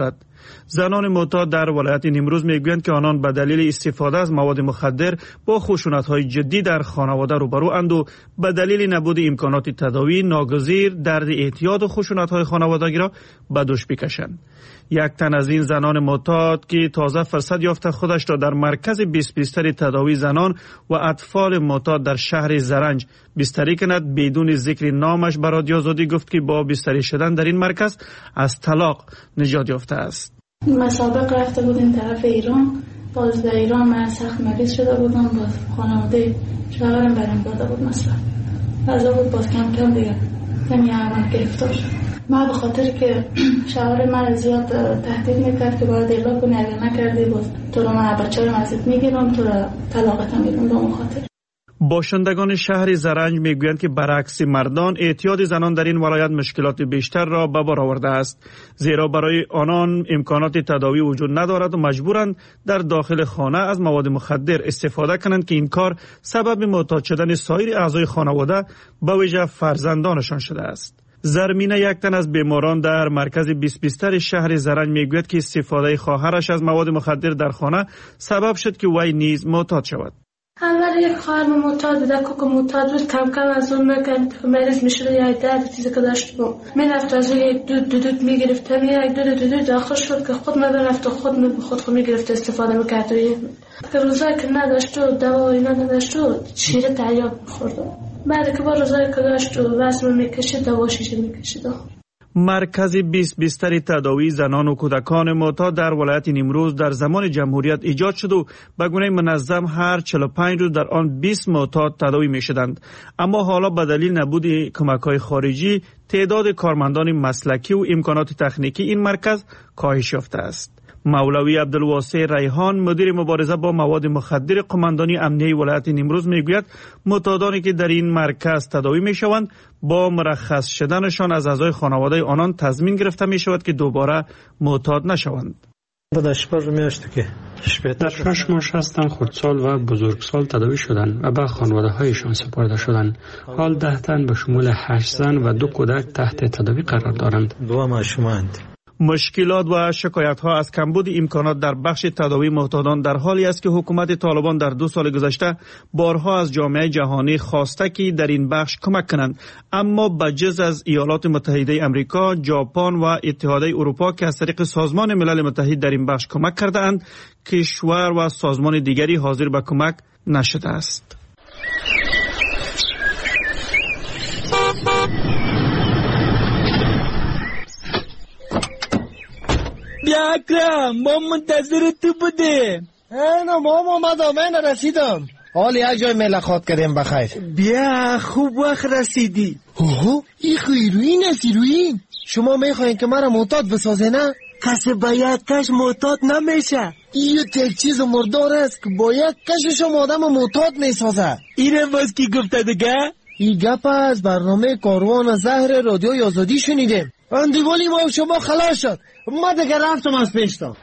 زنان معتاد در ولایت نیمروز میگویند که آنان به دلیل استفاده از مواد مخدر با خشونت‌های جدی در خانواده روبرو اند و به دلیل نبود امکانات تداوی ناگزیر درد اعتیاد و خشونت‌های خانوادگی را به دوش بکشند. یک تن از این زنان معتاد که تازه فرصت یافته خودش را در مرکز بیست بستر تداوی زنان و اطفال معتاد در شهر زرنج بستری کند، بدون ذکر نامش به رادیو آزادی گفت که با بستری شدن در این مرکز از طلاق نجات یافته است. مسابقه رفته بودیم طرف ایران، باز در ایران من سخت مریض شده بودم، باز خانواده شوهرم برام داده بود مثلا از بود، باز کم کم دیگه کمی عمل گرفتار شد. من به خاطر که شوهر من زیاد تهدید میکرد که باید اعلام کنی، اگر نکردی باز تو رو من بچه رو ازت میگیرم، تو رو طلاقت میدم. به اون خاطر باشندگان شهر زرنج میگویند که برعکس مردان اعتیاد زنان در این ولایت مشکلات بیشتر را به بار آورده است، زیرا برای آنان امکانات تداوی وجود ندارد و مجبورند در داخل خانه از مواد مخدر استفاده کنند که این کار سبب معتاد شدن سایر اعضای خانواده به ویژه فرزندانشان شده است. زرمینه یک تن از بیماران در مرکز بیست بستر شهر زرنج میگوید که استفاده خواهرش از مواد مخدر در خانه سبب شد که وی نیز معتاد شود. اول یک خواهر معتاد بود، که معتاد بود، کم کم از اون مکن مریض میشد، یا درد چیزی که داشت بود میرفت از یک دود دود میگرفت، یک دود دود داخل شد که خود نبرفت و خود خود خود میگرفت استفاده میکرد. که روزایی که نداشت و دوا اینا نداشت و شیر تعیاب میخورد، بعد که با روزایی که داشت و وزن میکشید دوا شیشه میکشید. مرکز بیست بستر تداوی زنان و کودکان معتاد در ولایت نیمروز در زمان جمهوریت ایجاد شد و به گونه منظم هر چهل و پنج روز در آن بیست معتاد تداوی می شدند. اما حالا به دلیل نبود کمک‌های خارجی تعداد کارمندان مسلکی و امکانات تکنیکی این مرکز کاهش یافته است. مولوی عبدالواسع ریحان مدیر مبارزه با مواد مخدر قماندانی امنیه ولایت نیمروز میگوید معتادانی که در این مرکز تداوی میشوند با مرخص شدنشان از اعضای خانواده آنان تضمین گرفته می شود که دوباره معتاد نشوند. در شش ماه هستند خردسال و بزرگسال تداوی شدند و به خانواده هایشان سپرده شدند. حال ده تن به شمول هشت زن و دو کودک تحت تداوی قرار دارند. دو معشومند. مشکلات و شکایت ها از کمبود امکانات در بخش تداوی معتادان در حالی است که حکومت طالبان در دو سال گذشته بارها از جامعه جهانی خواسته که در این بخش کمک کنند، اما بجز از ایالات متحده آمریکا، ژاپن و اتحادیه اروپا که از طریق سازمان ملل متحد در این بخش کمک کرده اند، کشور و سازمان دیگری حاضر به کمک نشده است. بیا اکرم، ما منتظر تو بودیم. اینا ما اومدم، من رسیدم. حالی یک جای ملاقات کردیم بخیر. بیا خوب وقت رسیدی. اوه این خیروین است ایروین. شما میخواین که مرا معتاد بسازه نه؟ کسی با یک کش معتاد نمیشه. این یک چیز مردار است که با یک کش شما آدم معتاد میسازه. اینه باز کی گفته دیگه؟ این گپ از برنامه کاروان زهر رادیو آزادی شنیدیم. اندیوالی ما شما خلاص شد. ما دیگه رفتم از پیشتا.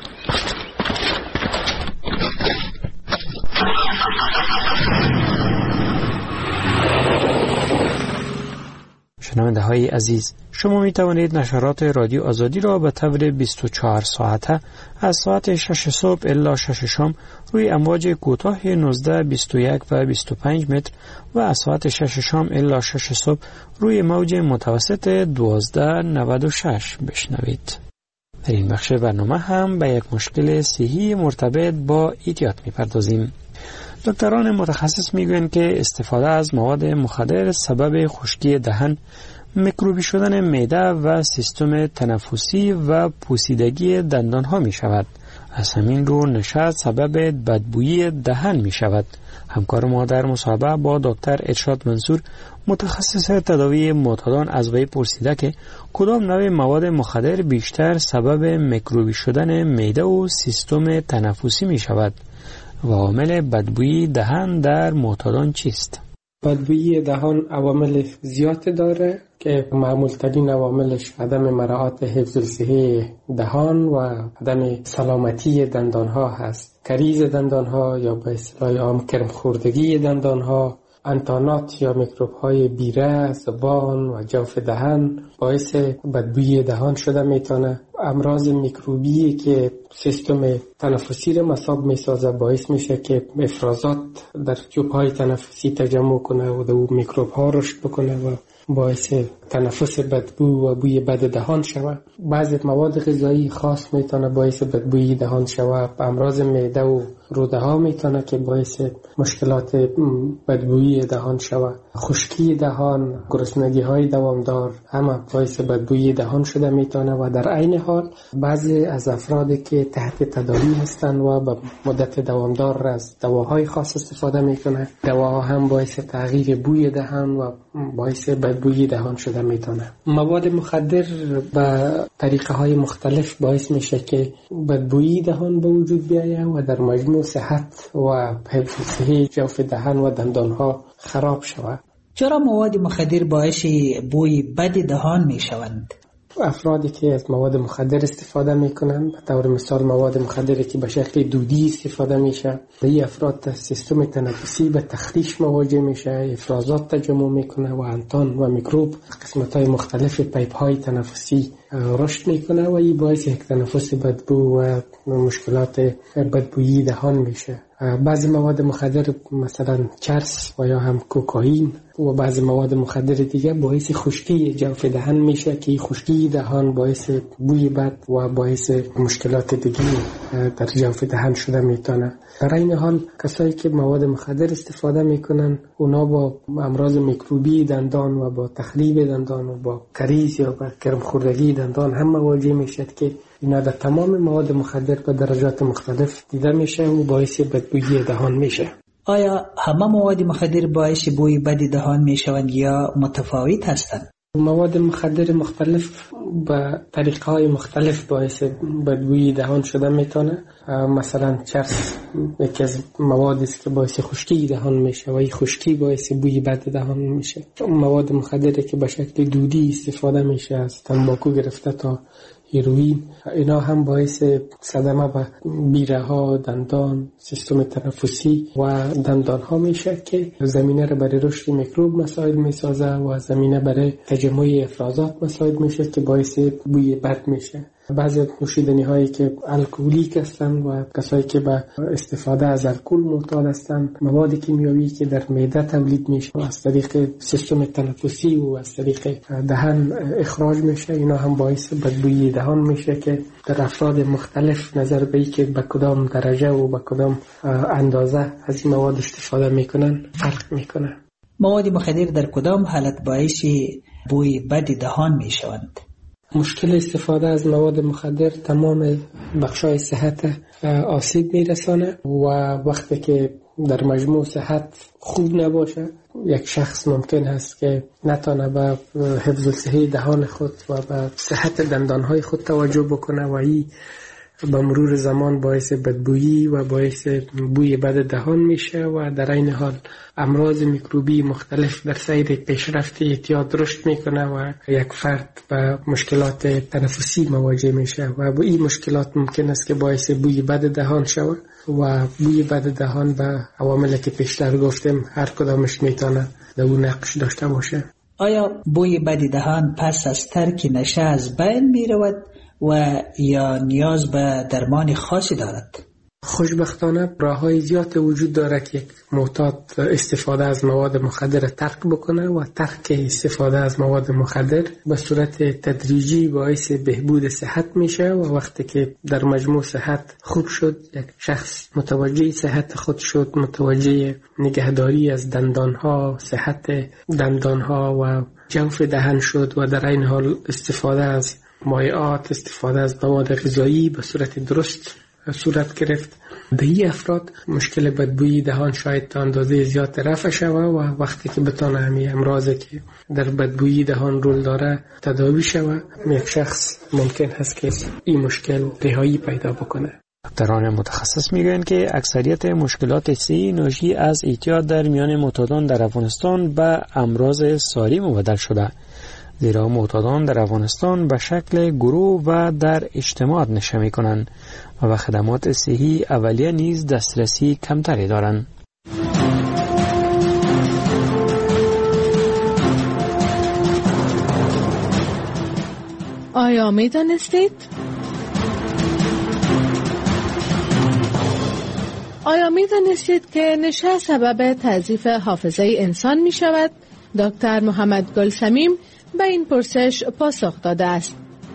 شنونده های عزیز، شما می توانید نشرات رادیو آزادی را به طور بیست و چهار ساعته از ساعت شش صبح الی شش شام روی امواج کوتاه نوزده، بیست و یک و بیست و پنج متر و از ساعت شش شام الی شش صبح روی موج متوسط دوازده نود و شش بشنوید. در این بخش برنامه هم به یک مشکل صحی مرتبط با اعتیاد می پردازیم. دکتران متخصص میگویند که استفاده از مواد مخدر سبب خشکی دهن، میکروبی شدن معده و سیستم تنفسی و پوسیدگی دندان ها می شود. از همین رو نشاط سبب بدبویی دهن می شود. همکار ما در مصاحبه با دکتر ارشاد منصور متخصص تداوی معتادان از وی پرسیده که کدام نوع مواد مخدر بیشتر سبب میکروبی شدن معده و سیستم تنفسی می شود و عامل بدبویی دهن در معتادان چیست؟ بدبویی دهان عوامل زیاد داره که معمول ترین عواملش عدم مراعات حفظ الصحه دهان و عدم سلامتی دندان ها هست. کریز دندان ها یا به اصطلاح عام کرم خوردگی دندان ها انتانات یا میکروب های بیره، زبان و جوف دهن باعث بدبویی دهان شده میتونه. امراض میکروبی که سیستم تنفسی را مصاب میسازه باعث میشه که افرازات در جوب های تنفسی تجمع کنه و دو میکروب ها رشد بکنه و باعث تنفس بدبو و بوی بد دهان شود. بعضی مواد غذایی خاص میتونه باعث بدبویی دهان شود. امراض معده و روده ها میتونه که باعث مشکلات بدبویی دهان شود. خشکی دهان، گرسنگی های دوامدار همه باعث بدبویی دهان شده میتونه و در عین حال بعضی از افرادی که تحت تداوی هستند و به مدت دوامدار از دواهای خاص استفاده میکنه، دواها هم باعث تغییر بوی دهان و باعث بدبویی دهان شده میتونه. مواد مخدر به طریقه های مختلف باعث میشه که بدبویی دهان به وجود بیاید و در مجموع صحت و حفظ صحی جوف دهان و دندان ها خراب شود. چرا مواد مخدر باعث بوی بد دهان می شوند؟ افرادی که از مواد مخدر استفاده میکنن، به طور مثال مواد مخدری که به شکل دودی استفاده میشه، این افراد سیستم تنفسی به تخریش مواجه میشه، افرازات تجمع میکنه و انتان و میکروب قسمت های مختلف پیپ های تنفسی رشد میکنه و این باعث یک تنفس بدبو و مشکلات بدبویی دهان میشه. بعضی مواد مخدر مثلا چرس و یا هم کوکائین و بعضی مواد مخدر دیگه باعث خشکی جوف دهان میشه که خشکی دهان باعث بوی بد و باعث مشکلات دیگه در جوف دهان شده میتونه. در این حال کسایی که مواد مخدر استفاده میکنن اونا با امراض میکروبی دندان و با تخریب دندان و با کریز یا با کرم خوردگی دندان هم مواجه میشد که اینا در تمام مواد مخدر به درجات مختلف دیده میشه و باعث بدبویی دهان میشه. آیا همه مواد مخدر باعث بوی بد دهان میشوند یا متفاوت هستند؟ مواد مخدر مختلف به طریقه های مختلف باعث بدبویی دهان شده میتونه. مثلا چرس یکی از موادی است که باعث خشکی دهان میشه و این خشکی باعث بوی بد دهان میشه. مواد مخدری که به شکل دودی استفاده میشه، از تنباکو گرفته تا هیروئین، اینا هم باعث صدمه به بیره ها، دندان، سیستم تنفسی و دندان ها میشه که زمینه را برای رشد میکروب مساعد میسازه و زمینه برای تجمع افرازات مساعد میشه که باعث بوی بد میشه. بعضی نوشیدنی هایی که الکلیک هستند و کسایی که به استفاده از الکل معتاد هستند، مواد کیمیایی که در معده تولید میشه و از طریق سیستم تنفسی و از طریق دهان اخراج میشه، اینا هم باعث بدبویی دهان میشه که در افراد مختلف نظر به اینکه به کدام درجه و به کدام اندازه از این مواد استفاده میکنن فرق میکنه. مواد مخدر در کدام حالت باعث بوی بد دهان میشوند؟ مشکل استفاده از مواد مخدر تمام بخشای صحت آسیب میرسانه و وقتی که در مجموع صحت خوب نباشه، یک شخص ممکن هست که نتانه به حفظ صحی دهان خود و به صحت دندانهای خود توجه بکنه و این با مرور زمان باعث بدبویی و باعث بوی بد دهان میشه و در این حال امراض میکروبی مختلف در سیر پیشرفت اعتیاد رشد میکنه و یک فرد با مشکلات تنفسی مواجه میشه و با این مشکلات ممکن است که باعث بوی بد دهان شود و بوی بد دهان به عواملی که پیشتر گفتیم هر کدامش میتونه در اون نقش داشته باشه. آیا بوی بد دهان پس از ترک نشه از بین میرود و یا نیاز به درمان خاصی دارد؟ خوشبختانه راه‌های زیاد وجود داره که یک معتاد استفاده از مواد مخدر ترک بکنه و ترک استفاده از مواد مخدر به صورت تدریجی باعث بهبود صحت میشه و وقتی که در مجموع صحت خوب شد، یک شخص متوجه صحت خود شد، متوجه نگهداری از دندانها، صحت دندانها و جوف دهان شد و در این حال استفاده از مایعات، استفاده از مواد غذایی به صورت درست صورت گرفت، به این افراد مشکل بدبویی دهان شاید تا اندازه زیاد رفع شود و وقتی که بتانه همین امراضی که در بدبویی دهان رول داره تداوی شود، یک شخص ممکن هست که این مشکل رهایی پیدا بکنه. دکتران متخصص میگن که اکثریت مشکلات صحی ناشی از اعتیاد در میان معتادان در افغانستان به امراض ساری مبدل شده، زیرا معتادان در افغانستان به شکل گروه و در اجتماع نشه میکنند و به خدمات صحی اولیه نیز دسترسی کمتری دارند. آیا می دانستید؟ آیا می دانستید که نشه سبب تضعیف حافظه انسان می شود؟ دکتر محمد گلسمیم به این پرسش پاسخ داده است.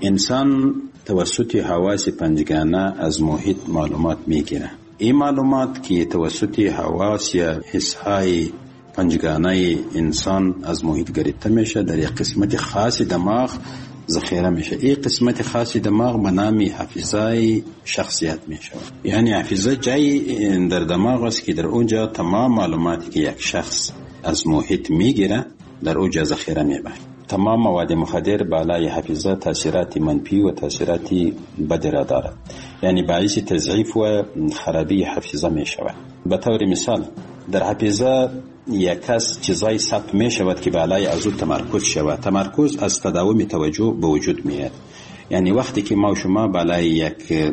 انسان توسط حواس پنجگانه از محیط معلومات می گیره. این معلومات که توسط حواس یا حسهای پنجگانه انسان از محیط گرفته میشه در یک قسمت خاص دماغ ذخیره میشه. این قسمت خاص دماغ به نام حافظه شخصیت میشه. یعنی حافظه جایی در دماغ است که در اونجا تمام معلوماتی که یک شخص از محیط میگیره در اونجا ذخیره میشه. تمام مواد مخدر بالای حافظه تاثیرات منفی و تاثیرات بد را دارد، یعنی باعث تضعیف و خرابی حافظه می شود. به طور مثال در حافظه یک کس چیزای ثبت می شود که بالای از اون تمرکز شود. تمرکز از تداوم توجه به وجود میاد. یعنی وقتی که ما و شما بالای یک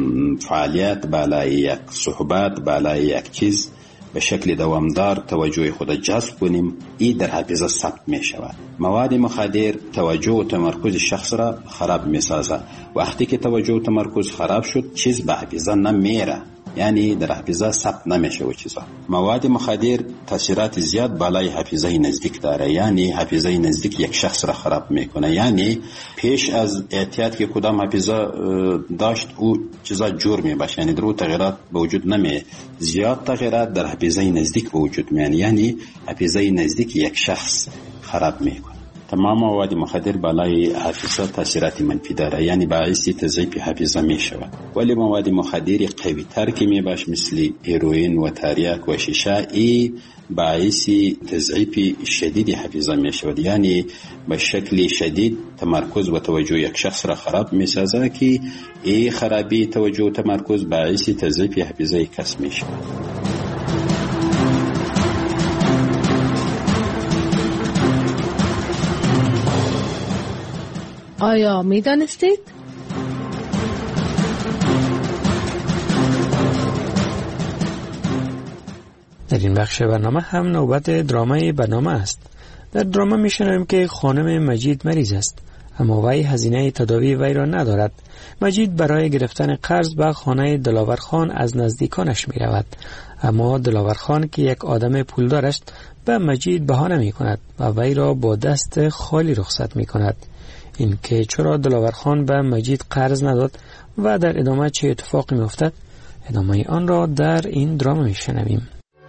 فعالیت، بالای یک صحبت، بالای یک چیز به شکل دوامدار توجه خود جذب کنیم، این در حافظه ثبت می شود. مواد مخدر توجه و تمرکز شخص را خراب می سازد. وقتی که توجه و تمرکز خراب شد چیز به حافظه نمیره، یعنی در حافظه ثبت نمیشه و چیزا. مواد مخدر تاثیرات زیاد بالای حافظه نزدیک داره، یعنی حافظه نزدیک یک شخص را خراب میکنه. یعنی پیش از احتیاط که کدام حافظه داشت او چیزا جور میباشه، یعنی در او تغییرات به وجود نمی. زیاد تغییرات در حافظه نزدیک به وجود میان، یعنی حافظه نزدیک یک شخص خراب میکنه. تمام مواد مخدر بالای حافظه تاثیرات منفی داره، یعنی باعث تضعیف حافظه می شود. ولی مواد مخدر قوی تر که می باش مثل هیروئین و تریاک و شیشه، ای باعث تضعیف شدید حافظه می شود، یعنی به شکل شدید تمرکز و توجه یک شخص را خراب می سازه که ای خرابی توجه و تمرکز باعث تضعیف حافظه کس می شود. آیا می دانستید؟ در این بخش برنامه هم نوبت درامای برنامه است. در دراما می شنویم که خانم مجید مریض است، اما وی هزینه تداوی وی را ندارد. مجید برای گرفتن قرض به خانه دلاورخان از نزدیکانش می رود، اما دلاورخان که یک آدم پولدار است به مجید بهانه می کند و وی را با دست خالی رخصت می کند. این که چرا دلاورخان به مجید قرض نداد و در ادامه چه اتفاقی می افتد، ادامه آن را در این دراما می شنویم.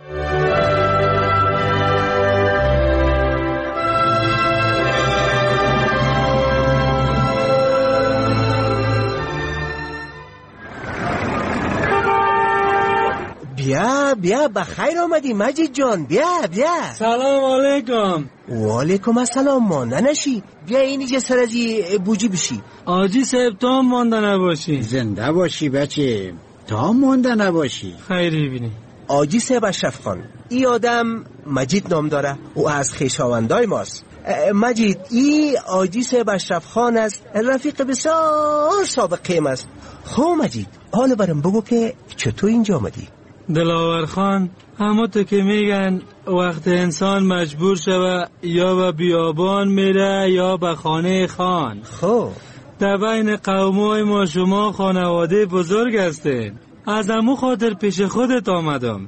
بیا بیا بخیر آمدی مجید جان، بیا بیا. سلام علیکم. و علیکم السلام. مانده نشی، بیا اینجا سر از بوجی بشی. آجی صاحب تا مانده نباشی. زنده باشی بچه، تا مانده نباشی. خیری بینی. آجی صاحب اشرف خان، این آدم مجید نام داره و از خویشاوندای ماست. مجید، ای آجی صاحب اشرف خان است، رفیق بسیار سابقه است. خب مجید، حالا برام بگو که چطور اینجا آمدی؟ دلاور خان، همه تو که میگن وقت انسان مجبور شوه یا به بیابان میره یا به خانه خان. خب در بین قومای ما شما خانواده بزرگ هستین، از امو خاطر پیش خودت آمدم.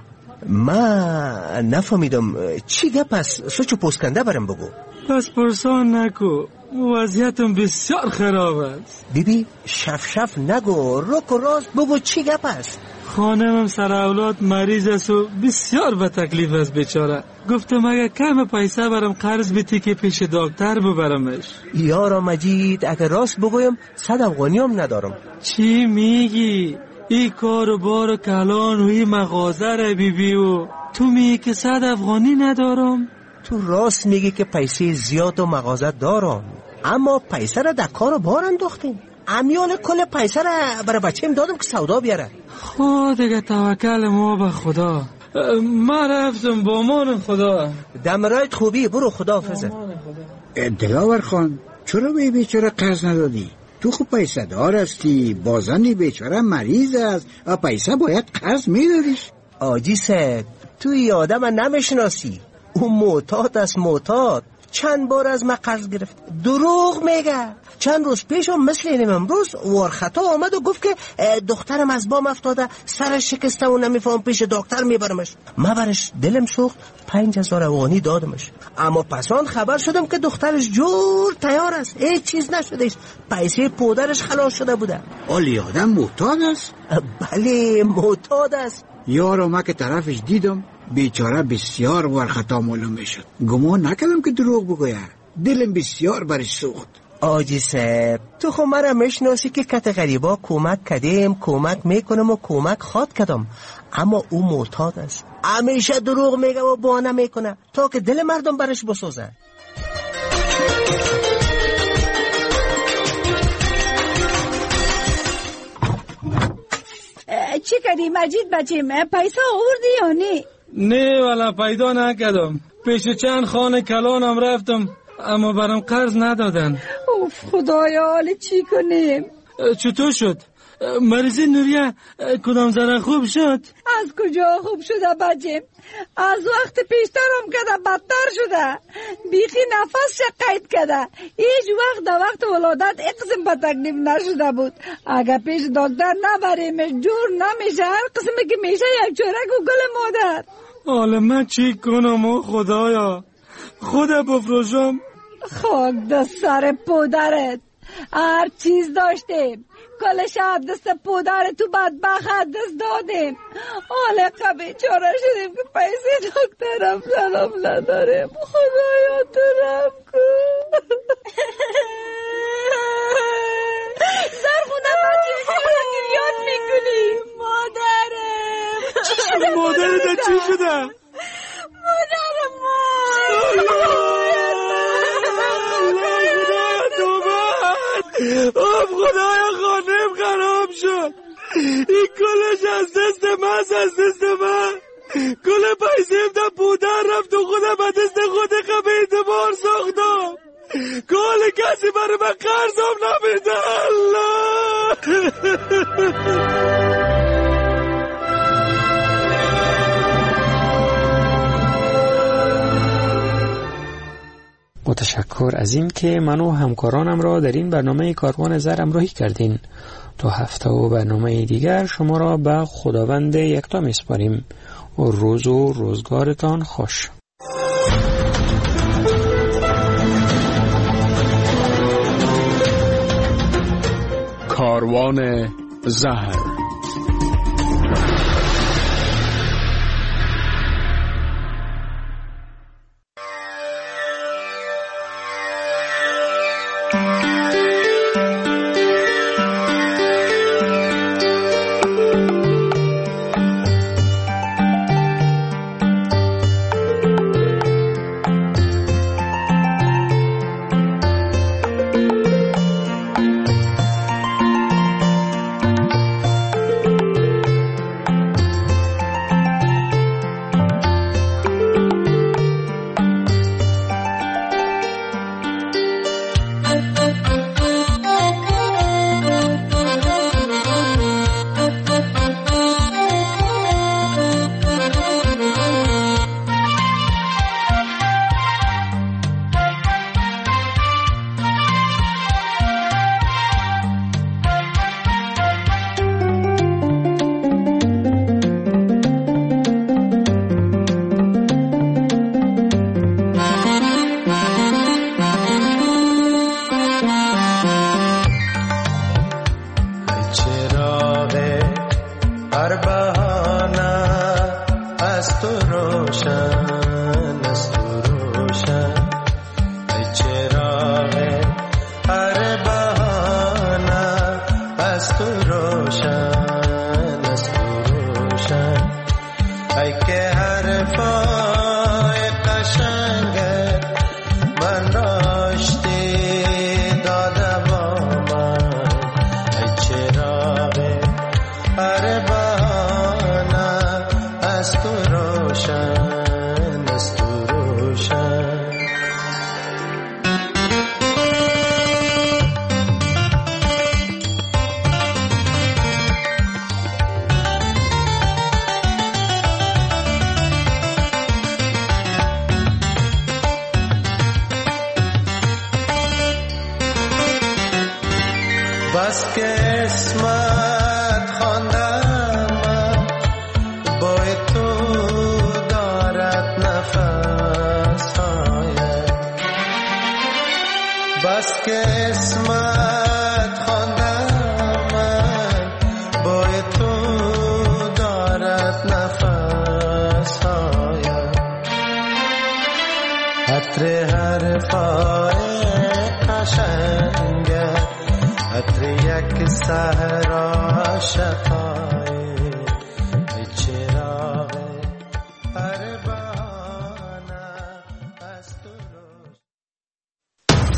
ما نفهمیدم چی گپ است، سوچو پوسکنده برم بگو. پس پرسان نکو، وضعیتم بسیار خراب است. بیبی شف شف نگو، رک و راست بگو چی گپ است. خانمم سر اولاد مریض است و بسیار به تکلیف است بیچاره. گفتم اگه کم پیسه برم قرض بیتی که پیش دکتر ببرمش. یارا مجید، اگه راست بگویم صد افغانی هم ندارم. چی میگی؟ ای کار و بار و کلان و ای مغازه را بیبی و تو میگی که صد افغانی ندارم؟ تو راست میگی که پیسه زیاد و مغازه دارم، اما پیسه را در کار و بار انداختیم. امیال کل پیسه را برای بچه‌م دادم که سودا بیاره. خود دیگه توکل ما به خدا. ما رفتم با امان خدا. دمرایت خوبی، برو خدا حافظه. دلاور خان، چرا به بیچاره قرض ندادی؟ تو خوب پیسه دار هستی، بازنی بیچاره مریض است و پیسه باید قرض میدادیش. آجی صاحب، تو ای آدم نمیشناسی، او معتاد است، معتاد. چند بار از ما قرض گرفت. دروغ میگه. چند روز پیش هم مثل اینم امروز وارخطا آمد و گفت که دخترم از بام افتاده، سرش شکسته و نمیفهم، پیش دکتر میبرمش. ما برش دلم سوخت، پنج هزار افغانی دادمش. اما پسان خبر شدم که دخترش جور تیار است، هیچ چیز نشدهش، پیسه پودرش خلاص شده بوده. آلی آدم معتاد است؟ بله معتاد است. یارو ما که طرفش دیدم بیچاره بسیار وارخطا معلوم میشد. گمان نکردم که دروغ بگوید. دلم بسیار برش سوخت. آجی صاحب تو خو مرا میشناسی که کت غریبا کمک کردیم، کمک میکنم و کمک خواد کردم، اما او معتاد است. همیشه دروغ میگه و بهانه میکنه تا که دل مردم برش بسوزه. چی کردی مجید بچیم؟ پیسا آوردی یا نه؟ نه والا پیدا نکردم. پیش چند خانه کلانم رفتم اما برام قرض ندادن. اوف خدایا حالا چی کنیم؟ چطور شد؟ مریضی نوریه کدام ذره خوب شد؟ از کجا خوب شده بچیم؟ از وقت پیشترم کده بدتر شده. بیخی نفس قید کده. هیچ وقت در وقت ولادت اقسم به تکلیف نشده بود. اگر پیش دکتر نبریمش جور نمیشه. هر قسمه که میشه یک چورک و گل مادر. حالا من چی کنم او خدایا؟ خدا بفروشم؟ خاک دست سر پودرت. هر چیز داشتیم، کل شب دست پودر تو بدبخت دست دادیم. حالا قبی چاره شدیم که پیسه دکترم سلام نداریم. خدایا تو رم کن. زرخونه بچه چرا گریاد میکنی؟ مادرم چی شده مادرم؟ چی شده؟ مادرم ما آب خدایا خانم خراب شد. این کلش از دست من، از دست من. کل پیسیم در پودر رفت و خودم به دست خود خب اعتبار ساختم. کل کسی برای من قرضم نمیده. الله متشکر از این که من و همکارانم را در این برنامه کاروان زر همراهی کردین. تا هفته و برنامه دیگر شما را به خداوند یکتا میسپاریم و روز و روزگارتان خوش. کاروان زهر. بس که اسمت خواندم با تو دارد نفس هایم بس که اسمت خواندم با تو دارد نفس هایم عطر حرفای قشنگت عطر یک صحرا شفا